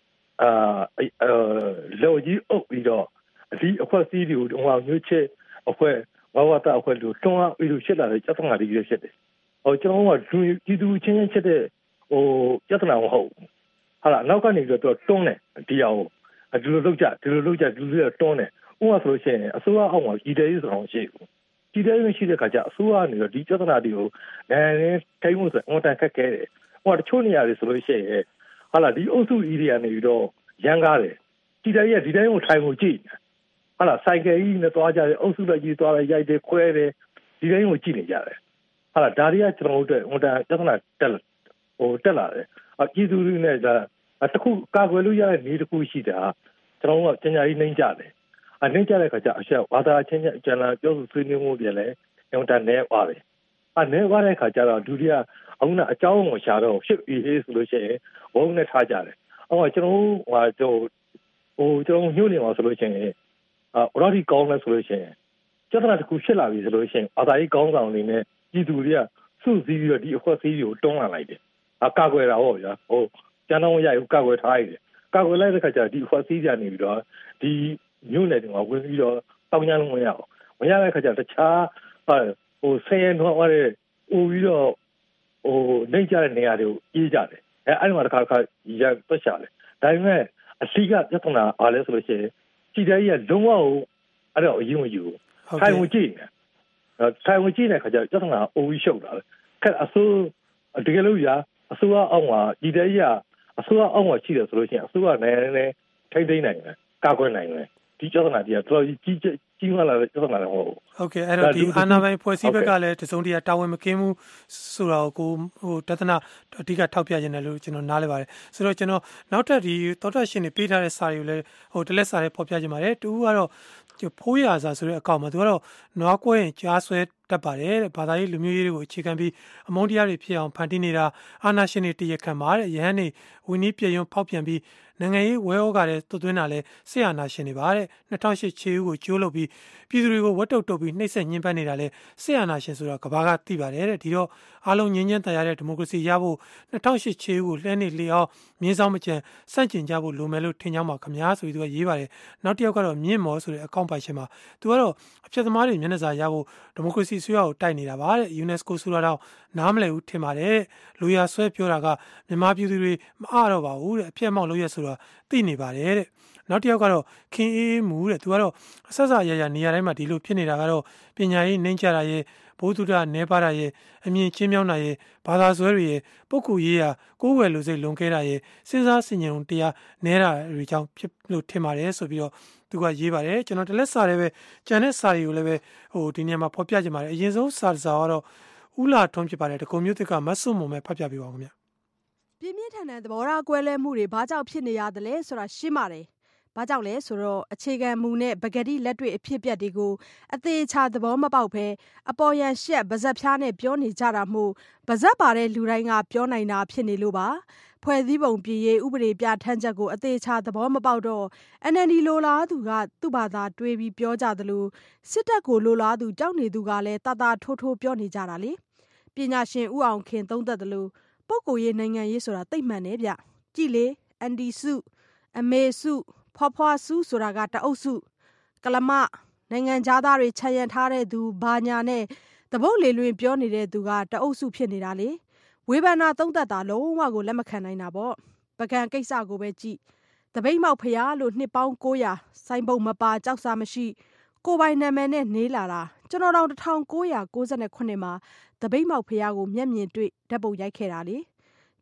လော်ကြီးအုပ်ပြီးတော့ဒီအဖွဲ့အစည်းတွေကိုဟိုမျိုးချက်အဖွဲ့ဝဝတာအဖွဲ့လို့တွန်းအားပြီးလို့ရှစ်လာတဲ့ပြဿနာတွေဖြစ်တယ်ကျွန်တော်ကပြည်သူချင်းချက်တဲ့ပြဿနာမဟုတ်ဟာလားနောက်ကနေပြီးတော့တွန်းတယ်ဒီအောင်ဒီလိုလုပ်ကြတွန်းတယ်ဥပမာဆိုလို့ရှိရင်အစိုးရအောက်မှာကြီးတယ်ဆိုတော့ရှိဘူးကြီးတယ်ရှိတဲ့ခါကျအစိုးရကနေတော့ဒီပြဿနာတွေကိုနိုင်ငံထိုင်မှုဆိုအွန်တန်ခက်ခဲတယ်တချို့နေရာတွေဆိုလို့ရှိရင်ဟာလားဒီအုပ်စုဤတွေကနေပြီးတော့ရန်ကားတယ်ကြီးတယ်ရဲ့ဒီတိုင်းကိုထိုင်ကိုကြည့်ဟာလားစိုက်ကယ်ကြီးနဲ့သွားကြတယ်အုပ်စုလိုက်ကြီးသွားတယ်ရိုက်တယ်ခွဲတယ်ဒီတိုင်းကိုကြည့်နေကြတယ်ဟာလားဒါတွေကကျွန်တော်တို့အွန်တန်ပြဿနာတက်လာတယ်ပြည်သူတွေနဲ့ဒါတခုကာကွယ်လို့ရတဲ့နေတစ်ခုရှိတာကျွန်တော်ကပညာရေးနှိမ့်ကြတယ်နှိမ့်ကြတဲ့ခါကျအချက်ဘာသာချင်းချင်းကျန်လာပြောဆိုဆွေးနွေးမှုတွေလည်းအွန်တန်နဲ့ပါတယ်နဲသွားတဲ့ခါကျတော့ဒုတိယအခုနအကြောင်းကိုရှာတော့ဖြစ်ပြီးဆိုလို့ရှိရင်ဘုံနဲ့ထားကြတယ်ကျွန်တော်ကျွန်တော်ညှို့နေမှာဆိုလို့ရှိရင်အော်ဒီကောင်းလဲဆိုလို့ရှိရင်ကျသနာတစ်ခုဖြစ်လာပြီဆိုလို့ရှိရင်ဘာသာရေးကောင်းဆောင်တွေနဲ့ပြည်သူတွေကစုစည်းပြီးတော့ဒီအဖွဲ့အစည်းတွေကိုတွန်းလာလိုက်တယ်ကာကွယ်တာဟုတ်ဗျာကျန်တော့ရရကာကွယ်ထားရတယ်ကာကွယ်လိုက်တဲ့ခါကျဒီအဖွဲ့အစည်းတွေနေပြီးတော့ဒီမြို့နယ်တွေမှာဝင်ပြီးတော့တောင်းကြလို့မရအောင်ဝင်ရတဲ့ခါကျတခြားဆယ်ရနှောင်းရတဲ့ပြီးတော့နှိမ့်ကြတဲ့နေရာတွေကိုအေးကြတယ်အဲ့ဒီမှာတစ်ခါရပတ်ချတယ်ဒါပေမဲ့အစီကပြဿနာအားလဲဆိုလို့ရှိရင်စီတိုင်းကလုံးဝအဲ့တော့အရင်ဝင်ယူထိုင်ဝင်ကြည့်နေထိုင်ဝင်ကြည့်တဲ့ခါကျပြဿနာအိုးပြီးရှုပ်တာလေခက်အစိုးတကယ်လို့အစိုးရအောက်မှာဒီတိုင်းကအစိုးရအောက်မှာရှိတယ်ဆိုလို့ရှိရင်အစိုးရနိုင်ငံနဲ့ထိန်းသိမ်းနိုင်တယ်ကာကွယ်နိုင်တယ်ဒီပြဿနာတွေကတော်ကြီးမားလာတဲ့ပြဿနာတွေမဟုတ်ဘူးဟုတ်ကဲ့အဲ့တော့ဒီအာဏာပိုင်ဖွဲ့စည်းဘက်ကလည်းတစုံတရာတာဝန်မကင်းဘူးဆိုတာကိုတသနာအဓိကထောက်ပြခြင်းတယ်လို့ကျွန်တော်နားလည်ပါတယ်ဆိုတော့ကျွန်တော်နောက်ထပ်ဒီသောတာရှင်တွေပေးထားတဲ့စာတွေကိုလည်းတလက်စာတွေဖော်ပြခြင်းပါတယ်တူကတော့ဖိုးရစာဆိုတဲ့အကောင့်မှာသူကတော့နွားကွဲရင်ကြားဆွဲတတ်ပါတယ်တဲ့ဘာသာရေးလူမျိုးရေးတွေကိုအခြေခံပြီးအမုန်းတရားတွေဖြစ်အောင်ဖန်တီးနေတာအာဏာရှင်တွေတရခံပါတဲ့ရဟန်းတွေဝင်းနီးပြေယုံဖောက်ပြန်ပြီးနိုင်ငံရေးဝဲဩကတဲ့သွသွင်းတာလဲဆရာနာရှင်တွေပါတဲ့2008ခြေဦးကိုကျိုးလုပ်ပြီးပြည်သူတွေကိုဝတ်တုတ်တုတ်ပြီးနှိပ်စက်ညှဉ်းပန်းနေတာလဲဆရာနာရှင်ဆိုတာကဘာကသိပါတယ်တဲ့ဒီတော့အားလုံးငြင်းချမ်းတရားတဲ့ဒီမိုကရေစီရဖို့2008ခြေဦးကိုလှမ်းနေလျောက်မြင်းဆောင်မကြံစန့်ကျင်ကြဖို့လိုမယ်လို့ထင်ကြောင်းပါခမားဆိုပြီးသူကရေးပါတယ်နောက်တစ်ယောက်ကတော့မြင့်မော်ဆိုတဲ့အကောင့်ပိုင်ရှင်မှာသူကတော့အဖြစ်သမားတွေမျက်နှာစာရဖို့ဒီမိုကရေစီဆွေးရကိုတိုက်နေတာပါတဲ့ UNESCO ဆိုတာတော့နားမလည်ဘူးထင်ပါတယ်လူရဆွဲပြောတာကမြန်မာပြည်သူတွေမအားတော့ပါဘူးတဲ့အဖြစ်အမောက်လို့ရဆိုတာသိနေပါတယ်တဲ့နောက်တစ်ယောက်ကတော့ခင်အေးမူတဲ့သူကတော့အဆက်ဆက်ရရနေရာတိုင်းမှာဒီလိုဖြစ်နေတာကတော့ပညာရေးနှိမ့်ချတာရဲ့ဘိုးသူဒနဲပါတာရဲ့အမြင်ချင်းမြောင်းတာရဲ့ဘာသာဆွဲတွေရဲ့ပုဂ္ဂိုလ်ရေးရာကိုယ်ဝယ်လူစိတ်လွန်ခဲ့တာရဲ့စဉ်းစားဆင်ခြင်တရားနဲတာတွေကြောင့်ဖြစ်လို့ထင်ပါတယ်ဆိုပြီးတော့သူကရေးပါတယ်ကျွန်တော်တလက်စာတွေပဲကြံတဲ့စာတွေကိုလည်းပဲဒီနေရာမှာဖော်ပြကြပါတယ်အရင်ဆုံးစာကတော့ဦးလာထွန်းဖြစ်ပါတယ်တကုံမျိုးသစ်ကမတ်ဆွမုံပဲဖတ်ပြပေးပါဦးခင်ဗျပြင်းပြင်းထန်ထန်သဘောထားကွဲလွဲမှုတွေဘာကြောင့်ဖြစ်နေရသလဲဆိုတာရှင်းပါတယ်။ဘာကြောင့်လဲဆိုတော့အခြေခံမူနဲ့ပကတိလက်တွေ့အဖြစ်အပျက်တွေကိုအသေးချာသဘောမပေါက်ဘဲအပေါ်ယံရှက်ပါဇက်ဖျားနဲ့ပြောနေကြတာမို့ပါဇက်ပါတဲ့လူတိုင်းကပြောနိုင်တာဖြစ်နေလို့ပါ။ဖွဲ့စည်းပုံပြည်ရေးဥပဒေပြဋ္ဌာန်းချက်ကိုအသေးချာသဘောမပေါက်တော့ NLD လိုလားသူကသူ့ဘာသာတွေးပြီးပြောကြသလိုစစ်တပ်ကိုလိုလားသူကြောက်နေသူကလည်းတာတာထိုးထိုးပြောနေကြတာလေ။ပညာရှင်ဦးအောင်ခင်သုံးသပ်သလိုပုဂ္ဂိုလ်ရေးနိုင်ငံရေးဆိုတာသိမှန်တယ်ဗျကြည်လေအန်ဒီစုအမေစုဖွားဖွားစုဆိုတာကတအုပ်စုကလမနိုင်ငံသားတွေခြံရံထားတဲ့သူဘာညာနဲ့တပုတ်လေလွင်ပြောနေတဲ့သူကတအုပ်စုဖြစ်နေတာလေဝေဖန်တာသုံးသပ်တာလုံးဝကိုလက်မခံနိုင်တာပေါ့ပကံကိစ္စကိုပဲကြည့်တပိတ်မောက်ဖျားလို့နှစ်ပေါင်း900စိုင်းပုတ်မပါကြောက်စာမရှိကိုပိုင်နာမည်နဲ့နေလာတာကျွန်တော်တို့1998မှာတပိတ်မောက်ဖျားကိုမျက်မြင်တွေ့ဓာတ်ပုံရိုက်ခဲ့တာလေ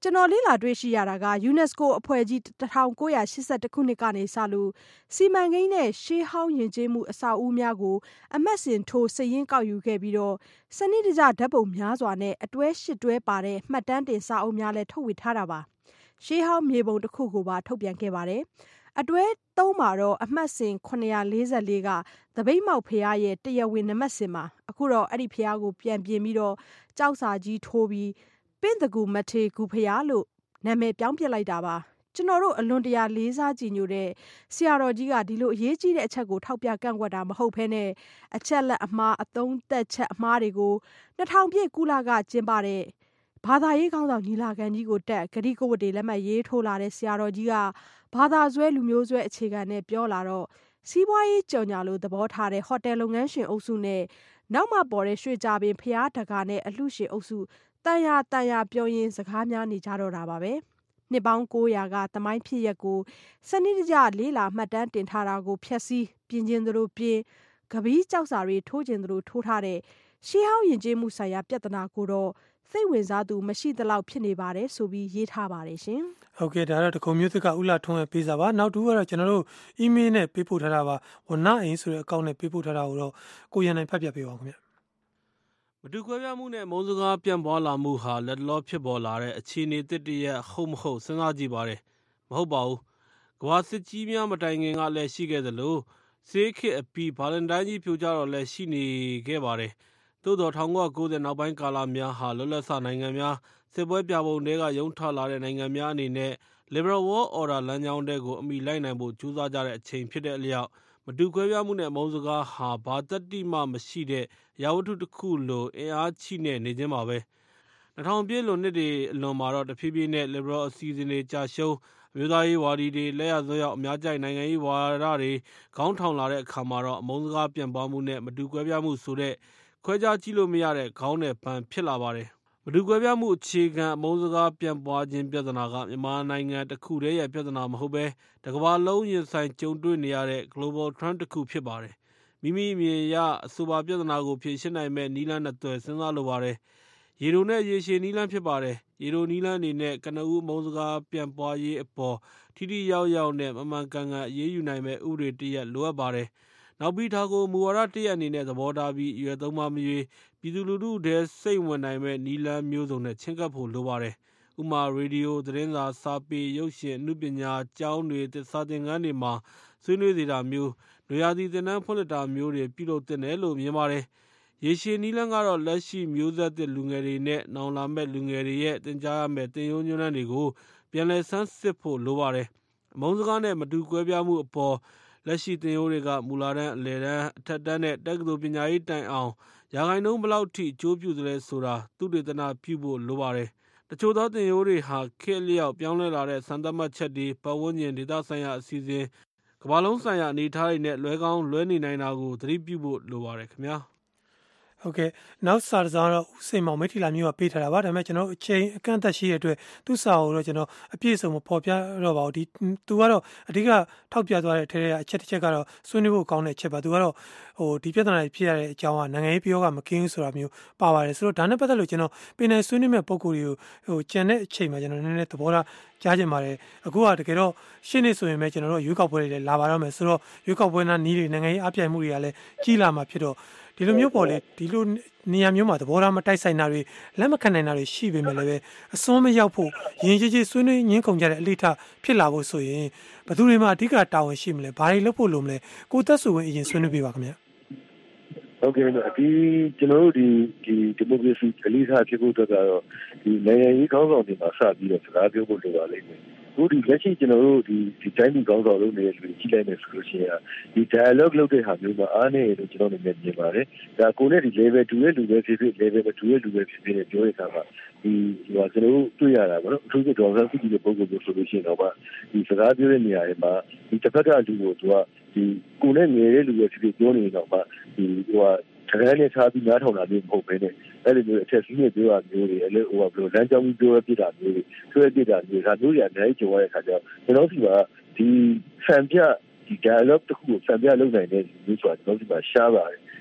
ကျွန်တော်လေ့လာတွေ့ရှိရတာက UNESCO အဖွဲ့ကြီး1982 ခုနှစ်ကနေစလို့စီမံကိန်းနဲ့ရှေးဟောင်းယဉ်ကျေးမှုအဆောက်အဦများကိုအမှတ်စဉ်ထိုးစာရင်းကောက်ယူခဲ့ပြီးတော့စနစ်တကျဓာတ်ပုံများစွာနဲ့အတွဲ8တွဲပါတဲ့မှတ်တမ်းတင်စာအုပ်များလည်းထုတ်ဝေထားတာပါရှေးဟောင်းမြေပုံတစ်ခုကိုပါထုတ်ပြန်ခဲ့ပါတယ်အတွဲ3မှာတော့အမှတ်စဉ်944ကသပိတ်မောက်ဖရားရဲ့တရားဝင်နံပါတ်စဉ်မှာအခုတော့အဲ့ဒီဖရားကိုပြန်ပြင်ပြီးတော့ကြောက်စာကြီးထိုးပြီးပင့်တကူမထေကူဖရားလို့နာမည်ပြောင်းပြလိုက်တာပါကျွန်တော်တို့အလွန်တရာလေးစားကြည်ညိုတဲ့ဆရာတော်ကြီးကဒီလိုအရေးကြီးတဲ့အချက်ကိုထောက်ပြကန့်ကွက်တာမဟုတ်ဘဲနဲ့အချက်လက်အမှားအသုံးသက်ချက်အမှားတွေကို2000ပြည့်ကုလကကျင်းပတဲ့ဘာသာရေးခေါင်းဆောင်ညီလာခံကြီးကိုတက်ဂတိကဝတ်တွေလက်မှတ်ရေးထိုးလာတဲ့ဆရာတော်ကြီးကဘာသာဆွဲလူမျိုးဆွဲအခြေခံနဲ့ပြောလာတော့စီးပွားရေးကြော်ညာလို့သဘောထားတဲ့ဟိုတယ်လုပ်ငန်းရှင်အုပ်စုနဲ့နောက်မှပေါ်တဲ့ရွှေကြပင်ဖျားတကာနဲ့အလှရှင်အုပ်စုတန်ရာပြောရင်းစကားများနေကြတော့တာပါပဲနှစ်ပေါင်း900ကသမိုင်းဖြစ်ရက်ကိုစနစ်တကျလေးလာမှတ်တမ်းတင်ထားတာကိုဖျက်ဆီးပြင်ကျင်သလိုပြင်ကပီးကြောက်စာတွေထိုးကျင်သလိုထိုးထားတဲ့ရှေးဟောင်းယဉ်ကျေးမှုဆိုင်ရာပြဿနာကိုတော့စိတ်ဝင်စားသူမရှိသလောက်ဖြစ်နေပါတယ်ဆိုပြီးရေးထားပါတယ်ရှင်ဟုတ်ကဲ့ဒါတော့တခုံမျိုးသစ်ကဥလာထွန်းရဲ့ပေးစာပါနောက်တူကတော့ကျွန်တော်တို့အီးမေးလ်နဲ့ပေးပို့ထားတာပါဝနအိမ်ဆိုတဲ့အကောင့်နဲ့ပေးပို့ထားတာကိုတော့ကိုရန်နိုင်ဖတ်ပြပေးပါဦးခင်ဗျမတူကွဲပြားမှုနဲ့မုန်းစကားပြန့်ပွားလာမှုဟာလက်တလောဖြစ်ပေါ်လာတဲ့အခြေအနေတစ်တရက်ဟုတ်မဟုတ်စဉ်းစားကြည့်ပါတယ်မဟုတ်ပါဘူးကမ္ဘာစစ်ကြီးများမတိုင်ခင်ကလည်းရှိခဲ့သလိုစေးခေတ်အပြီးဗာလန်တိုင်းကြီးပြိုကျတော့လည်းရှိနေခဲ့ပါတယ်သို့တော်1990နောက်ပိုင်းကာလများဟာလွတ်လပ်စနိုင်ငံများစစ်ပွဲပြပုံတွေကရုံထလာတဲ့နိုင်ငံများအနေနဲ့ Liberal World Order လမ်းကြောင်းတွေကိုအမိလိုက်နိုင်ဖို့ကြိုးစားကြတဲ့အချိန်ဖြစ်တဲ့အလျောက်မတူကွဲပြားမှုနဲ့မုန်းစကားဟာဘာတတိမှမရှိတဲ့ရာဝတ္ထုတစ်ခုလိုအင်အားချိနဲ့နေခြင်းပါပဲ2000ပြည့်လွန်နှစ်တွေအလွန်မှာတော့တဖြည်းဖြည်းနဲ့ Liberal အစီအစဉ်တွေကြာရှုံးအမျိုးသားရေးဝါဒီတွေလက်ရစွန်းရောက်အများကြိုက်နိုင်ငံရေးဝါဒတွေခေါင်းထောင်လာတဲ့အခါမှာတော့အမုန်းစကားပြန့်ပွားမှုနဲ့မတူကွဲပြားမှုဆိုတဲ့ခွဲခြားကြည့်လို့မရတဲ့ခေါင်းနဲ့ပန်းဖြစ်လာပါတယ်မတူကွဲပြားမှုအခြေခံအမုန်းစကားပြန့်ပွားခြင်းပြဿနာကမြန်မာနိုင်ငံတစ်ခုတည်းရဲ့ပြဿနာမဟုတ်ဘဲတစ်ကမ္ဘာလုံးရင်ဆိုင်ကြုံတွေ့နေရတဲ့ global trend တစ်ခုဖြစ်ပါတယ်မိမိအမြင်အရအဆိုပါပြဿနာကိုဖြေရှင်းနိုင်မဲ့နည်းလမ်းနှစ်သွယ်စဉ်းစားလိုပါတယ်ရေတိုနဲ့ရေရှည်နည်းလမ်းဖြစ်ပါတယ်ရေတိုနည်းလမ်းအနေနဲ့ကနဦးအမုန်းစကားပြန့်ပွားရေးအပေါ်ထိထိရောက်ရောက်နဲ့မမှန်ကန်ကန်အေးအေးယူနိုင်မဲ့ဥပဒေတစ်ရပ်လိုအပ်ပါတယ်နောက်ပြီးဒါကိုမူဝါဒတစ်ရပ်အနေနဲ့သဘောထားပြီးရွယ်သုံးပါမရွေးပြည်သူလူထုထဲစိတ်ဝင်နိုင်မဲ့နည်းလမ်းမျိုးစုံနဲ့ချင်းကပ်ဖို့လိုပါတယ်ဥမာရေဒီယိုသတင်းစာစာပေရုပ်ရှင်အမှုပညာကျောင်းတွေစာသင်ခန်းတွေမှာဆွေးနွေးနေတာမျိုးနွေရာသီသင်တန်းဖွင့်လှစ်တာမျိုးတွေပြုလုပ်တင်တယ်လို့မြင်ပါတယ်ရေရှည်နည်းလမ်းကတော့လက်ရှိမျိုးဆက်သစ်လူငယ်တွေနဲ့နောင်လာမဲ့လူငယ်တွေရဲ့သင်ကြားရမယ့်သင်ရိုးညွှန်းတမ်းတွေကိုပြန်လည်ဆန်းစစ်ဖို့လိုပါတယ်အမုန်းစကားနဲ့မတူကွဲပြားမှုအပေါ်လက်ရှိသင်ရိုးတွေကမူလာတန်းအလယ်တန်းအထက်တန်းနဲ့တက္ကသိုလ်ပညာရေးတိုင်အောင်ရာခိုင်နှုန်းဘယ်လောက်ထိအကျိုးပြုသလဲဆိုတာသုတေသနပြုဖို့လိုပါတယ်တချို့သောသင်ရိုးတွေဟာခေတ်လျောက်ပြောင်းလဲလာတဲ့စံသတ်မှတ်ချက်တွေပတ်ဝန်းကျင်ဒေသဆိုင်ရာအစီအစဉ်ကမ္ဘာလုံးဆိုင်ရာအနေအထားတွေနဲ့လွဲကောင်းလွဲနေနိုင်တာကိုသတိပြုဖို့လိုပါတယ်ခင်ဗျာဟုတ်ကဲ့နောက်စာတစ်စောင်းတော့ဦးစိန်မောင်မိထီလာမျိုးကပေးထားတာပါဒါပေမဲ့ကျွန်တော်အချိန်အကန့်အသတ်ရှိတဲ့အတွက်သူ့စာကိုတော့ကျွန်တော်အပြည့်အစုံမဖော်ပြတော့ပါဘူးဒီသူကတော့အဓိကထောက်ပြသွားတဲ့အထက်ကအချက်တစ်ချက်ကတော့ဆွေးနွေးဖို့ကောင်းတဲ့အချက်ပါသူကတော့ဒီပြဿနာဖြစ်ရတဲ့အကြောင်းကနိုင်ငံရေးပြောကမကင်းဘူးဆိုတာမျိုးပါပါတယ်ဆိုတော့ဒါနဲ့ပတ်သက်လို့ကျွန်တော်ပင်နယ်ဆွေးနွေးမဲ့ပုံကိုယ်တွေကိုကြံတဲ့အချိန်မှာကျွန်တော်နည်းနည်းသဘောထားကြားချင်ပါတယ်အခုကတကယ်တော့ရှင်းနေဆိုရင်ပဲကျွန်တော်တို့ရွေးကောက်ပွဲတွေလည်းလာပါတော့မယ်ဆိုတော့ရွေးကောက်ပွဲနားနီးတွေနိုင်ငံရေးအပြိုင်မှုတွေကလည်းကြီးလာမှာဖြစ်တော့ဒီလိုမျိုးပေါ်လေဒီလိုနေရာမျိုးမှာသဘောထားမတိုက်ဆိုင်တာတွေလက်မခံနိုင်တာတွေရှိပေမဲ့လည်းအစွန်းမရောက်ဖို့ယဉ်ကျေးကျေးဆွေးနွေးညှင်းခုန်ကြတဲ့အလေးထားဖြစ်လာဖို့ဆိုရင်ဘယ်သူတွေမှအဓိကတာဝန်ရှိမလဲဘာတွေလုပ်ဖို့လိုမလဲကိုသက်စုဝင်အရင်ဆွေးနွေးပြပါခင်ဗျဟုတ်ကဲ့ဒီကျွန်တော်တို့ဒီဒီမိုကရေစီအလေးထားဖြစ်ဖို့အတွက်ကတော့ဒီနိုင်ငံရေးခေါင်းဆောင်တွေမှာစပြီးတော့စကားပြောဖို့လိုပါလိမ့်မယ်အခုဒီလက်ရှိကျွန်တော်တို့ဒီတိုင်းပြည်ခေါင်းဆောင်လုပ်နေတဲ့လူတွေကြီးလိုက်နေဆိုလို့ရှိရင်ဒီ dialogue လုပ်တဲ့ဟာမျိုးမှာအားနည်းလို့ကျွန်တော်တို့မြင်ပါတယ်ဒါကိုနဲ့ဒီ level 2ရဲ့လူပဲဖြစ်ဖြစ် level 2ရဲ့လူပဲဖြစ်ဖြစ်ပြောရတာကဒီကျွန်တော်တို့တွေ့ရတာပေါ့နော်အထူးသဖြင့်ဒေါ်ဆန်းစုကြည်ရဲ့ပုံကိုဆိုလို့ရှိရင်တော့ဒီစကားပြောတဲ့နေရာတွေမှာဒီတစ်ဖက်ကလူကိုသူကဒီကိုနဲ့ငယ်တဲ့လူပဲဖြစ်ဖြစ်ပြောနေတော့မှဒီတကယ်နဲ့ထားပြီးနားထောင်တာမျိုးမဟုတ်ဘဲနဲ့အဲ့လိုမျိုးအချက်ကြီးနဲ့ပြောတာမျိုးတွေအဲ့လိုဘယ်လိုလမ်းကြောင်းပြီးပြောရပြတာမျိုးတွေဆွဲပြတာမျိုးဒါမျိုးတွေအများကြီးကြုံရတဲ့အခါကျတော့ကျွန်တော်စီကဒီဆံပြဒီ dialogue တစ်ခုကိုဆံပြလုပ်နိုင်တဲ့မျိုးဆိုတာကျွန်တော်စီကရှားပါတယ်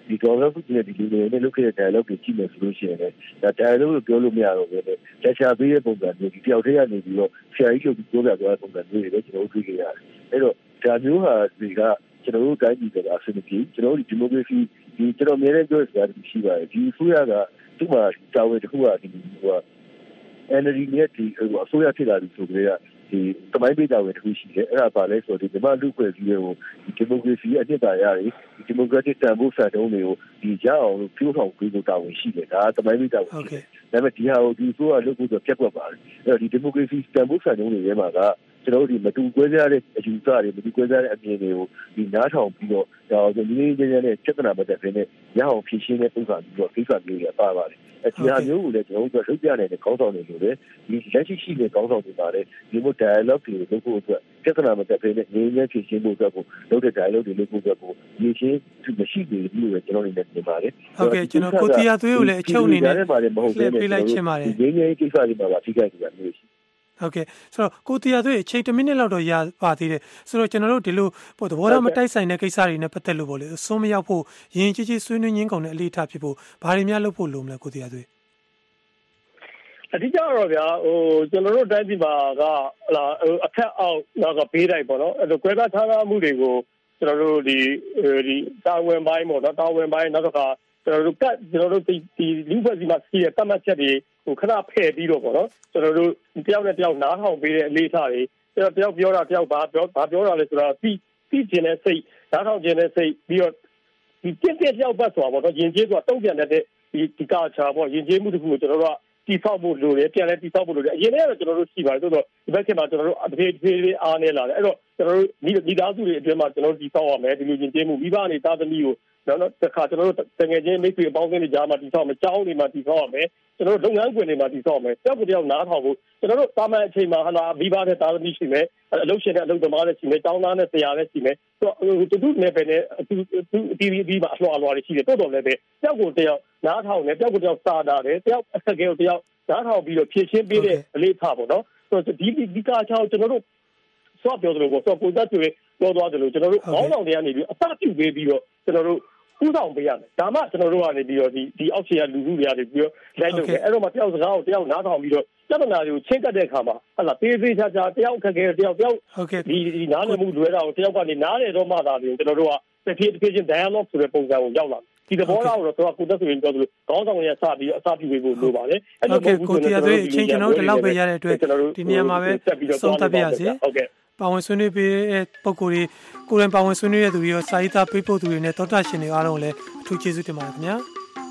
ဒီဒေါ်လာစုကြည့်တဲ့ဒီလူတွေနဲ့လုပ်ခဲ့တဲ့ dialogue ကိုကြည့်မယ်ဆိုလို့ရှိရင်လည်းဒါ dialogue ကိုပြောလို့မရတော့ဘူးလေလက်ချပေးတဲ့ပုံစံမျိုးဒီတယောက်တည်းကနေပြီးတော့ဆရာကြီးကိုပြောပြသွားတဲ့ပုံစံမျိုးတွေလည်းကျွန်တော်တို့တွေ့ခဲ့ရတယ်အဲ့တော့ဒါမျိုးဟာတွေကကျွန်တော်တို့တိုင်းပြည်ကအဆင်ပြေကျွန်တော်တို့ဒီမိုကရေစီဒီကျွန်တော်အများနဲ့ပြောစကားရှိပါတယ်ဒီအစိုးရကသူ့မှာတာဝန်တစ်ခုကဒီဟို energy နဲ့ဒီအစိုးရဖြစ်လာပြီဆိုကြတဲ့ဒီတမိုင်းပေးတာဝင်တစ်ခုရှိတယ်အဲ့ဒါပါလဲဆိုတော့ဒီမြန်မာလူ့ဖွဲ့စည်းတွေကိုဒီမိုကရေစီအနှစ်သာရတွေဒီမိုကရက်တစ်တန်ဖိုးစံနှုန်းတွေကိုဒီရအောင်လို့ပြုဆောင်ပေးဖို့တာဝန်ရှိတယ်ဒါတမိုင်းပေးတာဝင်ရှိတယ်ဒါပေမဲ့ဒီဟာကိုဒီဆိုရလုပ်ဖို့ဆိုပြတ်ကွက်ပါတယ်အဲ့တော့ဒီဒီမိုကရေစီတန်ဖိုးစံနှုန်းတွေထဲမှာကကျွန်တော်တို့ဒီမတူကွဲပြားတဲ့အယူဆတွေမတူကွဲပြားတဲ့အမြင်တွေကိုဒီနားထောင်ပြီးတော့ဒါကိုဒီနေ့ကျတဲ့ပြဿနာမတက်ဘဲနဲ့ရအောင်ဖြေရှင်းတဲ့ပုံစံပြီးတော့ကိစ္စမျိုးတွေပါပါတယ်ဒီဟာမျိုးကိုလည်းကျွန်တော်တို့လုပ်ပြနေတဲ့ခေါင်းဆောင်တွေလိုလေဒီလက်ရှိရှိတဲ့ခေါင်းဆောင်တွေပါလေဒီလို dialogue တွေလုပ်ဖို့အတွက်ပြဿနာမတက်ဘဲနဲ့ငြိမ်းချမ်းဖြေရှင်းဖို့အတွက်ကိုလုပ်တဲ့ dialogue တွေလုပ်ဖို့အတွက်ကိုဒီချင်းမရှိသေးဘူးလို့ကျွန်တော်အနေနဲ့မြင်ပါတယ်ဟုတ်ကဲ့ကျွန်တော်ကိုတီယာသွေးကိုလည်းအချုပ်အနေနဲ့ပြေးလိုက်ချင်ပါတယ်ငြိမ်းချမ်းကိစ္စတွေမှာပါထိခိုက်နေတာမျိုးရှိဟုတ်ကဲ့ဆိုတော့ကိုတီယာသွေးအချိန်1မိနစ်လောက်တော့ရပါသေးတယ်ဆိုတော့ကျွန်တော်တို့ဒီလိုသဘောထားမတိုက်ဆိုင်တဲ့ကိစ္စတွေနဲ့ပတ်သက်လို့ပေါ့လေအစွန်းမရောက်ဖို့ရင်ကြီးကြီးဆွေးနွေးရင်းကုန်တဲ့အလေးထားဖြစ်ဖို့ဘာတွေများလုပ်ဖို့လိုမလဲကိုတီယာသွေးအဓိကတော့ဗျာကျွန်တော်တို့တိုင်းပြည်မှာကအခက်အောက်တော့ဘေးတိုင်းပေါ့နော်အဲ့လိုကွဲပြားခြားနားမှုတွေကိုကျွန်တော်တို့ဒီတာဝန်ပိုင်းပေါ့နော်တာဝန်ပိုင်းနောက်တော့ကျွန်တော်တို့ဒီလူ့ဖွဲ့စည်းမှာရှိတဲ့တတ်မှတ်ချက်တွေခဏဖယ်ပြီးတော့ပေါ့နော်ကျွန်တော်တို့တယောက်နဲ့တယောက်နားထောင်ပေးတဲ့အလေးထားတွေတယောက်ပြောတာတယောက်ဘာပြောတာလဲဆိုတော့သိကျင်တဲ့စိတ်နားထောင်ကျင်တဲ့စိတ်ပြီးတော့ဒီပြည့်တယောက်ပတ်ဆိုတာပေါ့နော်ယဉ်ကျေးဆိုတာတုံ့ပြန်တဲ့ဒီကာချာပေါ့ယဉ်ကျေးမှုတစ်ခုကိုကျွန်တော်တို့ကတီဆောက်ဖို့လိုတယ်ပြန်လဲတီဆောက်ဖို့လိုတယ်အရင်ကတော့ကျွန်တော်တို့ရှိပါတယ်ဆိုတော့ဒီဘက်မှာကျွန်တော်တို့အသေးအားနေလာတယ်အဲ့တော့ကျွန်တော်တို့ဒီသားစုတွေအတွင်းမှာကျွန်တော်တို့တီဆောက်ရမယ်ဒီလိုယဉ်ကျေးမှုမိဘနေသားသမီးကိုနောက်တစ်ခါကျွန်တော်တို့တကယ်ချင်းမိတ်ဆွေအပေါင်းအသင်းတွေကြားမှာတီဆောက်မယ်ကြောင်းတွေမှာတီဆောက်ရမယ်ကျွန်တော်တို့လုပ်ငန်းခွင်တွေမှာတီဆောက်မယ်တယောက်ကိုတယောက်နားထောင်ဖို့ကျွန်တော်တို့တာမန်အချိန်မှာဟာလာမိဘတဲ့သားသမီးရှိမယ်အလုပ်ရှင်တဲ့အလုပ်သမားတွေရှိမယ်တောင်းသားနဲ့ဆရာတွေရှိမယ်တူနဲ့ပဲနဲ့ဒီမှာအလွှာတွေရှိတယ်တိုးတော်လည်းပဲတယောက်ကိုတယောက်နားထောင်တယ်တယောက်ကိုတယောက်စာတာတယ်တယောက်အဆက်ကဲကိုတယောက်နားထောင်ပြီးတော့ဖြည့်ရှင်းပေးတဲ့အလေးထားပေါ့နော်ဆိုတော့ဒီကာချောင်းကျွန်တော်တို့စောပြောသလိုပေါ့စောကိုသက်တွေပြောသွားတယ်လို့ကျွန်တော်တို့ခေါင်းဆောင်တွေကနေပြီးအစပြုပေးပြီးတော့ကျွန်တော်တို့ဥဆောင်ပေးရမယ်ဒါမှကျွန်တော်တို့ကနေပြီးတော့ဒီအောက်ခြေကလူလူတွေကနေပြီးတော့လိုက်လုပ်တယ်အဲ့တော့မှတယောက်စကားကိုတယောက်နားထောင်ပြီးတော့ပြဿနာတွေကိုချင်းကပ်တဲ့အခါမှာဟလာသေးသေးချာချာတယောက်ခက်ခဲတယောက်ဒီနားလည်မှုလွဲတာကိုတယောက်ကနေနားလေတော့မှသာပြီးကျွန်တော်တို့ကတစ်ဖြည်းချင်း dialogue ဆိုတဲ့ပုံစံကိုရောက်လာဒီသဘောထားကိုတော့ကိုသက်ဆိုရင်ပြောသလိုခေါင်းဆောင်ရစပြီးအစပြုပေးဖို့လိုပါတယ်အဲ့လိုကိုတီယာသွေးအချိန်ကျွန်တော်တို့ဒီလောက်ပဲရတဲ့အတွက်ဒီနေရာမှာပဲဆုံးသတ်ပြရစီဟုတ်ကဲ့ပါဝင်ဆွေးနွေးပေးတဲ့ပုံကိုယ်တွေကိုယ်တိုင်ပါဝင်ဆွေးနွေးရတဲ့သူတွေရောစာရေးသားပေးပို့သူတွေနဲ့သောတာရှင်တွေအားလုံးလည်းအထူးကျေးဇူးတင်ပါတယ်ခင်ဗျာ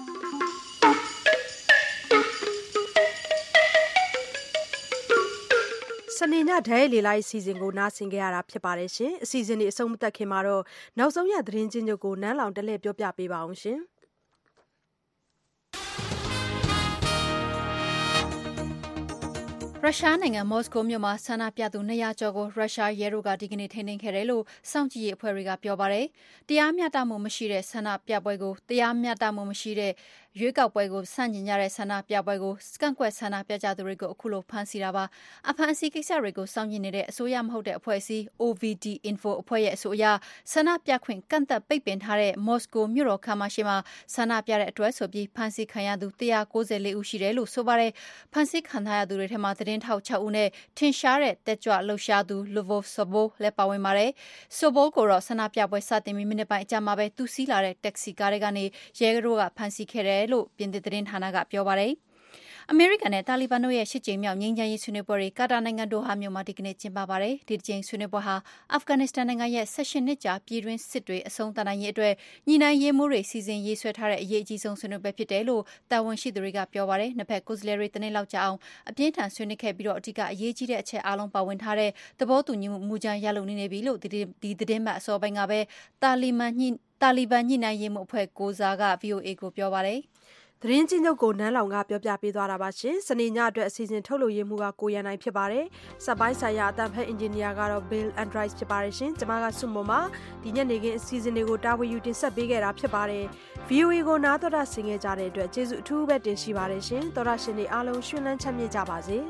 စနေညဒဲလေလိုက်အစီအစဉ်ကိုနားဆင်ကြရတာဖြစ်ပါတယ်ရှင်အစီအစဉ်ဒီအဆုံးမသက်ခင်မှာတော့နောက်ဆုံးရသတင်းချင်းချုပ်ကိုနန်းလောင်တလဲပြောပြပေးပါအောင်ရှင်ရုရှားနိုင်ငံမော်စကိုမြို့မှာဆန္ဒပြသူ200ကျော်ကိုရုရှားရဲတို့ကဒီကနေ့ထိန်းသိမ်းခဲ့တယ်လို့စောင့်ကြည့်ရေးအဖွဲ့တွေကပြောပါတယ်။တရားမျှတမှုမရှိတဲ့ဆန္ဒပြပွဲကိုတရားမျှတမှုမရှိတဲ့ရွေးကောက်ပွဲကိုဆန့်ကျင်ကြတဲ့ဆန္ဒပြပွဲကိုစကန်ကွက်ဆန္ဒပြကြသူတွေကိုအခုလိုဖမ်းဆီးတာပါ။အဖမ်းဆီးကိစ္စတွေကိုစောင့်ကြည့်နေတဲ့အစိုးရမဟုတ်တဲ့အဖွဲ့အစည်း OVD Info အဖွဲ့ရဲ့အဆိုအရဆန္ဒပြခွင့်ကန့်သတ်ပိတ်ပင်ထားတဲ့မော်စကိုမြို့တော်ခမ်းမရှိမှာဆန္ဒပြတဲ့အတွက်ဆိုပြီးဖမ်းဆီးခံရသူ194ဦးရှိတယ်လို့ဆိုပါတယ်။ဖမ်းဆီးခံထားရသူတွေထဲမှာသတင်းထောက်6ဦးနဲ့ထင်ရှားတဲ့တက်ကြွလှုပ်ရှားသူ Lvov Sobol လည်းပါဝင်ပါတယ်။ Sobol ကိုတော့ဆန္ဒပြပွဲစတင်ပြီးမိနစ်ပိုင်းအကြာမှာပဲသူစီးလာတဲ့တက္ကစီကားတွေကနေရဲတို့ကဖမ်းဆီးခဲ့တယ်လို့ပြင်သစ်သတင်းဌာနကပြောပါတယ်။အမေရိကန်နဲ့တာလီဘန်တို့ရဲ့8ကြိမ်မြောက်ငြိမ်းချမ်းရေးဆွေးနွေးပွဲတွေကာတာနိုင်ငံဒိုဟာမြို့မှာဒီကနေ့ကျင်းပပါတယ်။ဒီကြိမ်ဆွေးနွေးပွဲဟာအာဖဂန်နစ္စတန်နိုင်ငံရဲ့18နှစ်ကြာပြည်တွင်းစစ်တွေအဆုံးသတ်နိုင်ရေးအတွက်ညီနိုင်ရေးမှုတွေစီစဉ်ရေးဆွဲထားတဲ့အရေးအကြီးဆုံးဆွေးနွေးပွဲဖြစ်တယ်လို့တာဝန်ရှိသူတွေကပြောပါတယ်။နှစ်ဖက်ကိုယ်စားလှယ်တွေတနေ့လောက်ကြာအောင်အပြင်းထန်ဆွေးနွေးခဲ့ပြီးတော့အဓိကအရေးကြီးတဲ့အချက်အလုံးပါဝင်ထားတဲ့သဘောတူညီမှုမူကြမ်းရလုံနေပြီလို့ဒီသတင်းမှတ်အစောပိုင်းကပဲတာလီဘန်ညှိနှိုင်းရေးမှုအဖွဲ့ကိုစားက VOA ကိုပြောပါတယ်။သတင်းချင်းချုပ်ကိုနန်းလောင်ကပြောပြပေးသွားတာပါရှင်စနေညအတွက်အစီအစဉ်ထုတ်လို့ရမှုကကိုရန်နိုင်ဖြစ်ပါတယ်စက်ပိုင်းဆိုင်ရာအတန်ဖက်အင်ဂျင်နီယာကတော့ Bill Andrews ဖြစ်ပါတယ်ရှင်ကျွန်မကစုမုံပါဒီညနေခင်းအစီအစဉ်တွေကိုတာဝန်ယူတင်ဆက်ပေးခဲ့တာဖြစ်ပါတယ် VOA ကိုနားတော်တာဆင်ခဲ့ကြတဲ့အတွက်ကျေးဇူးအထူးပဲတင်ရှိပါတယ်ရှင်တော်တာရှင်တွေအားလုံးရှင်လန်းချမ်းမြေ့ကြပါစေ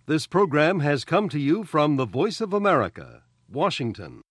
This program has come to you from the Voice of America, Washington.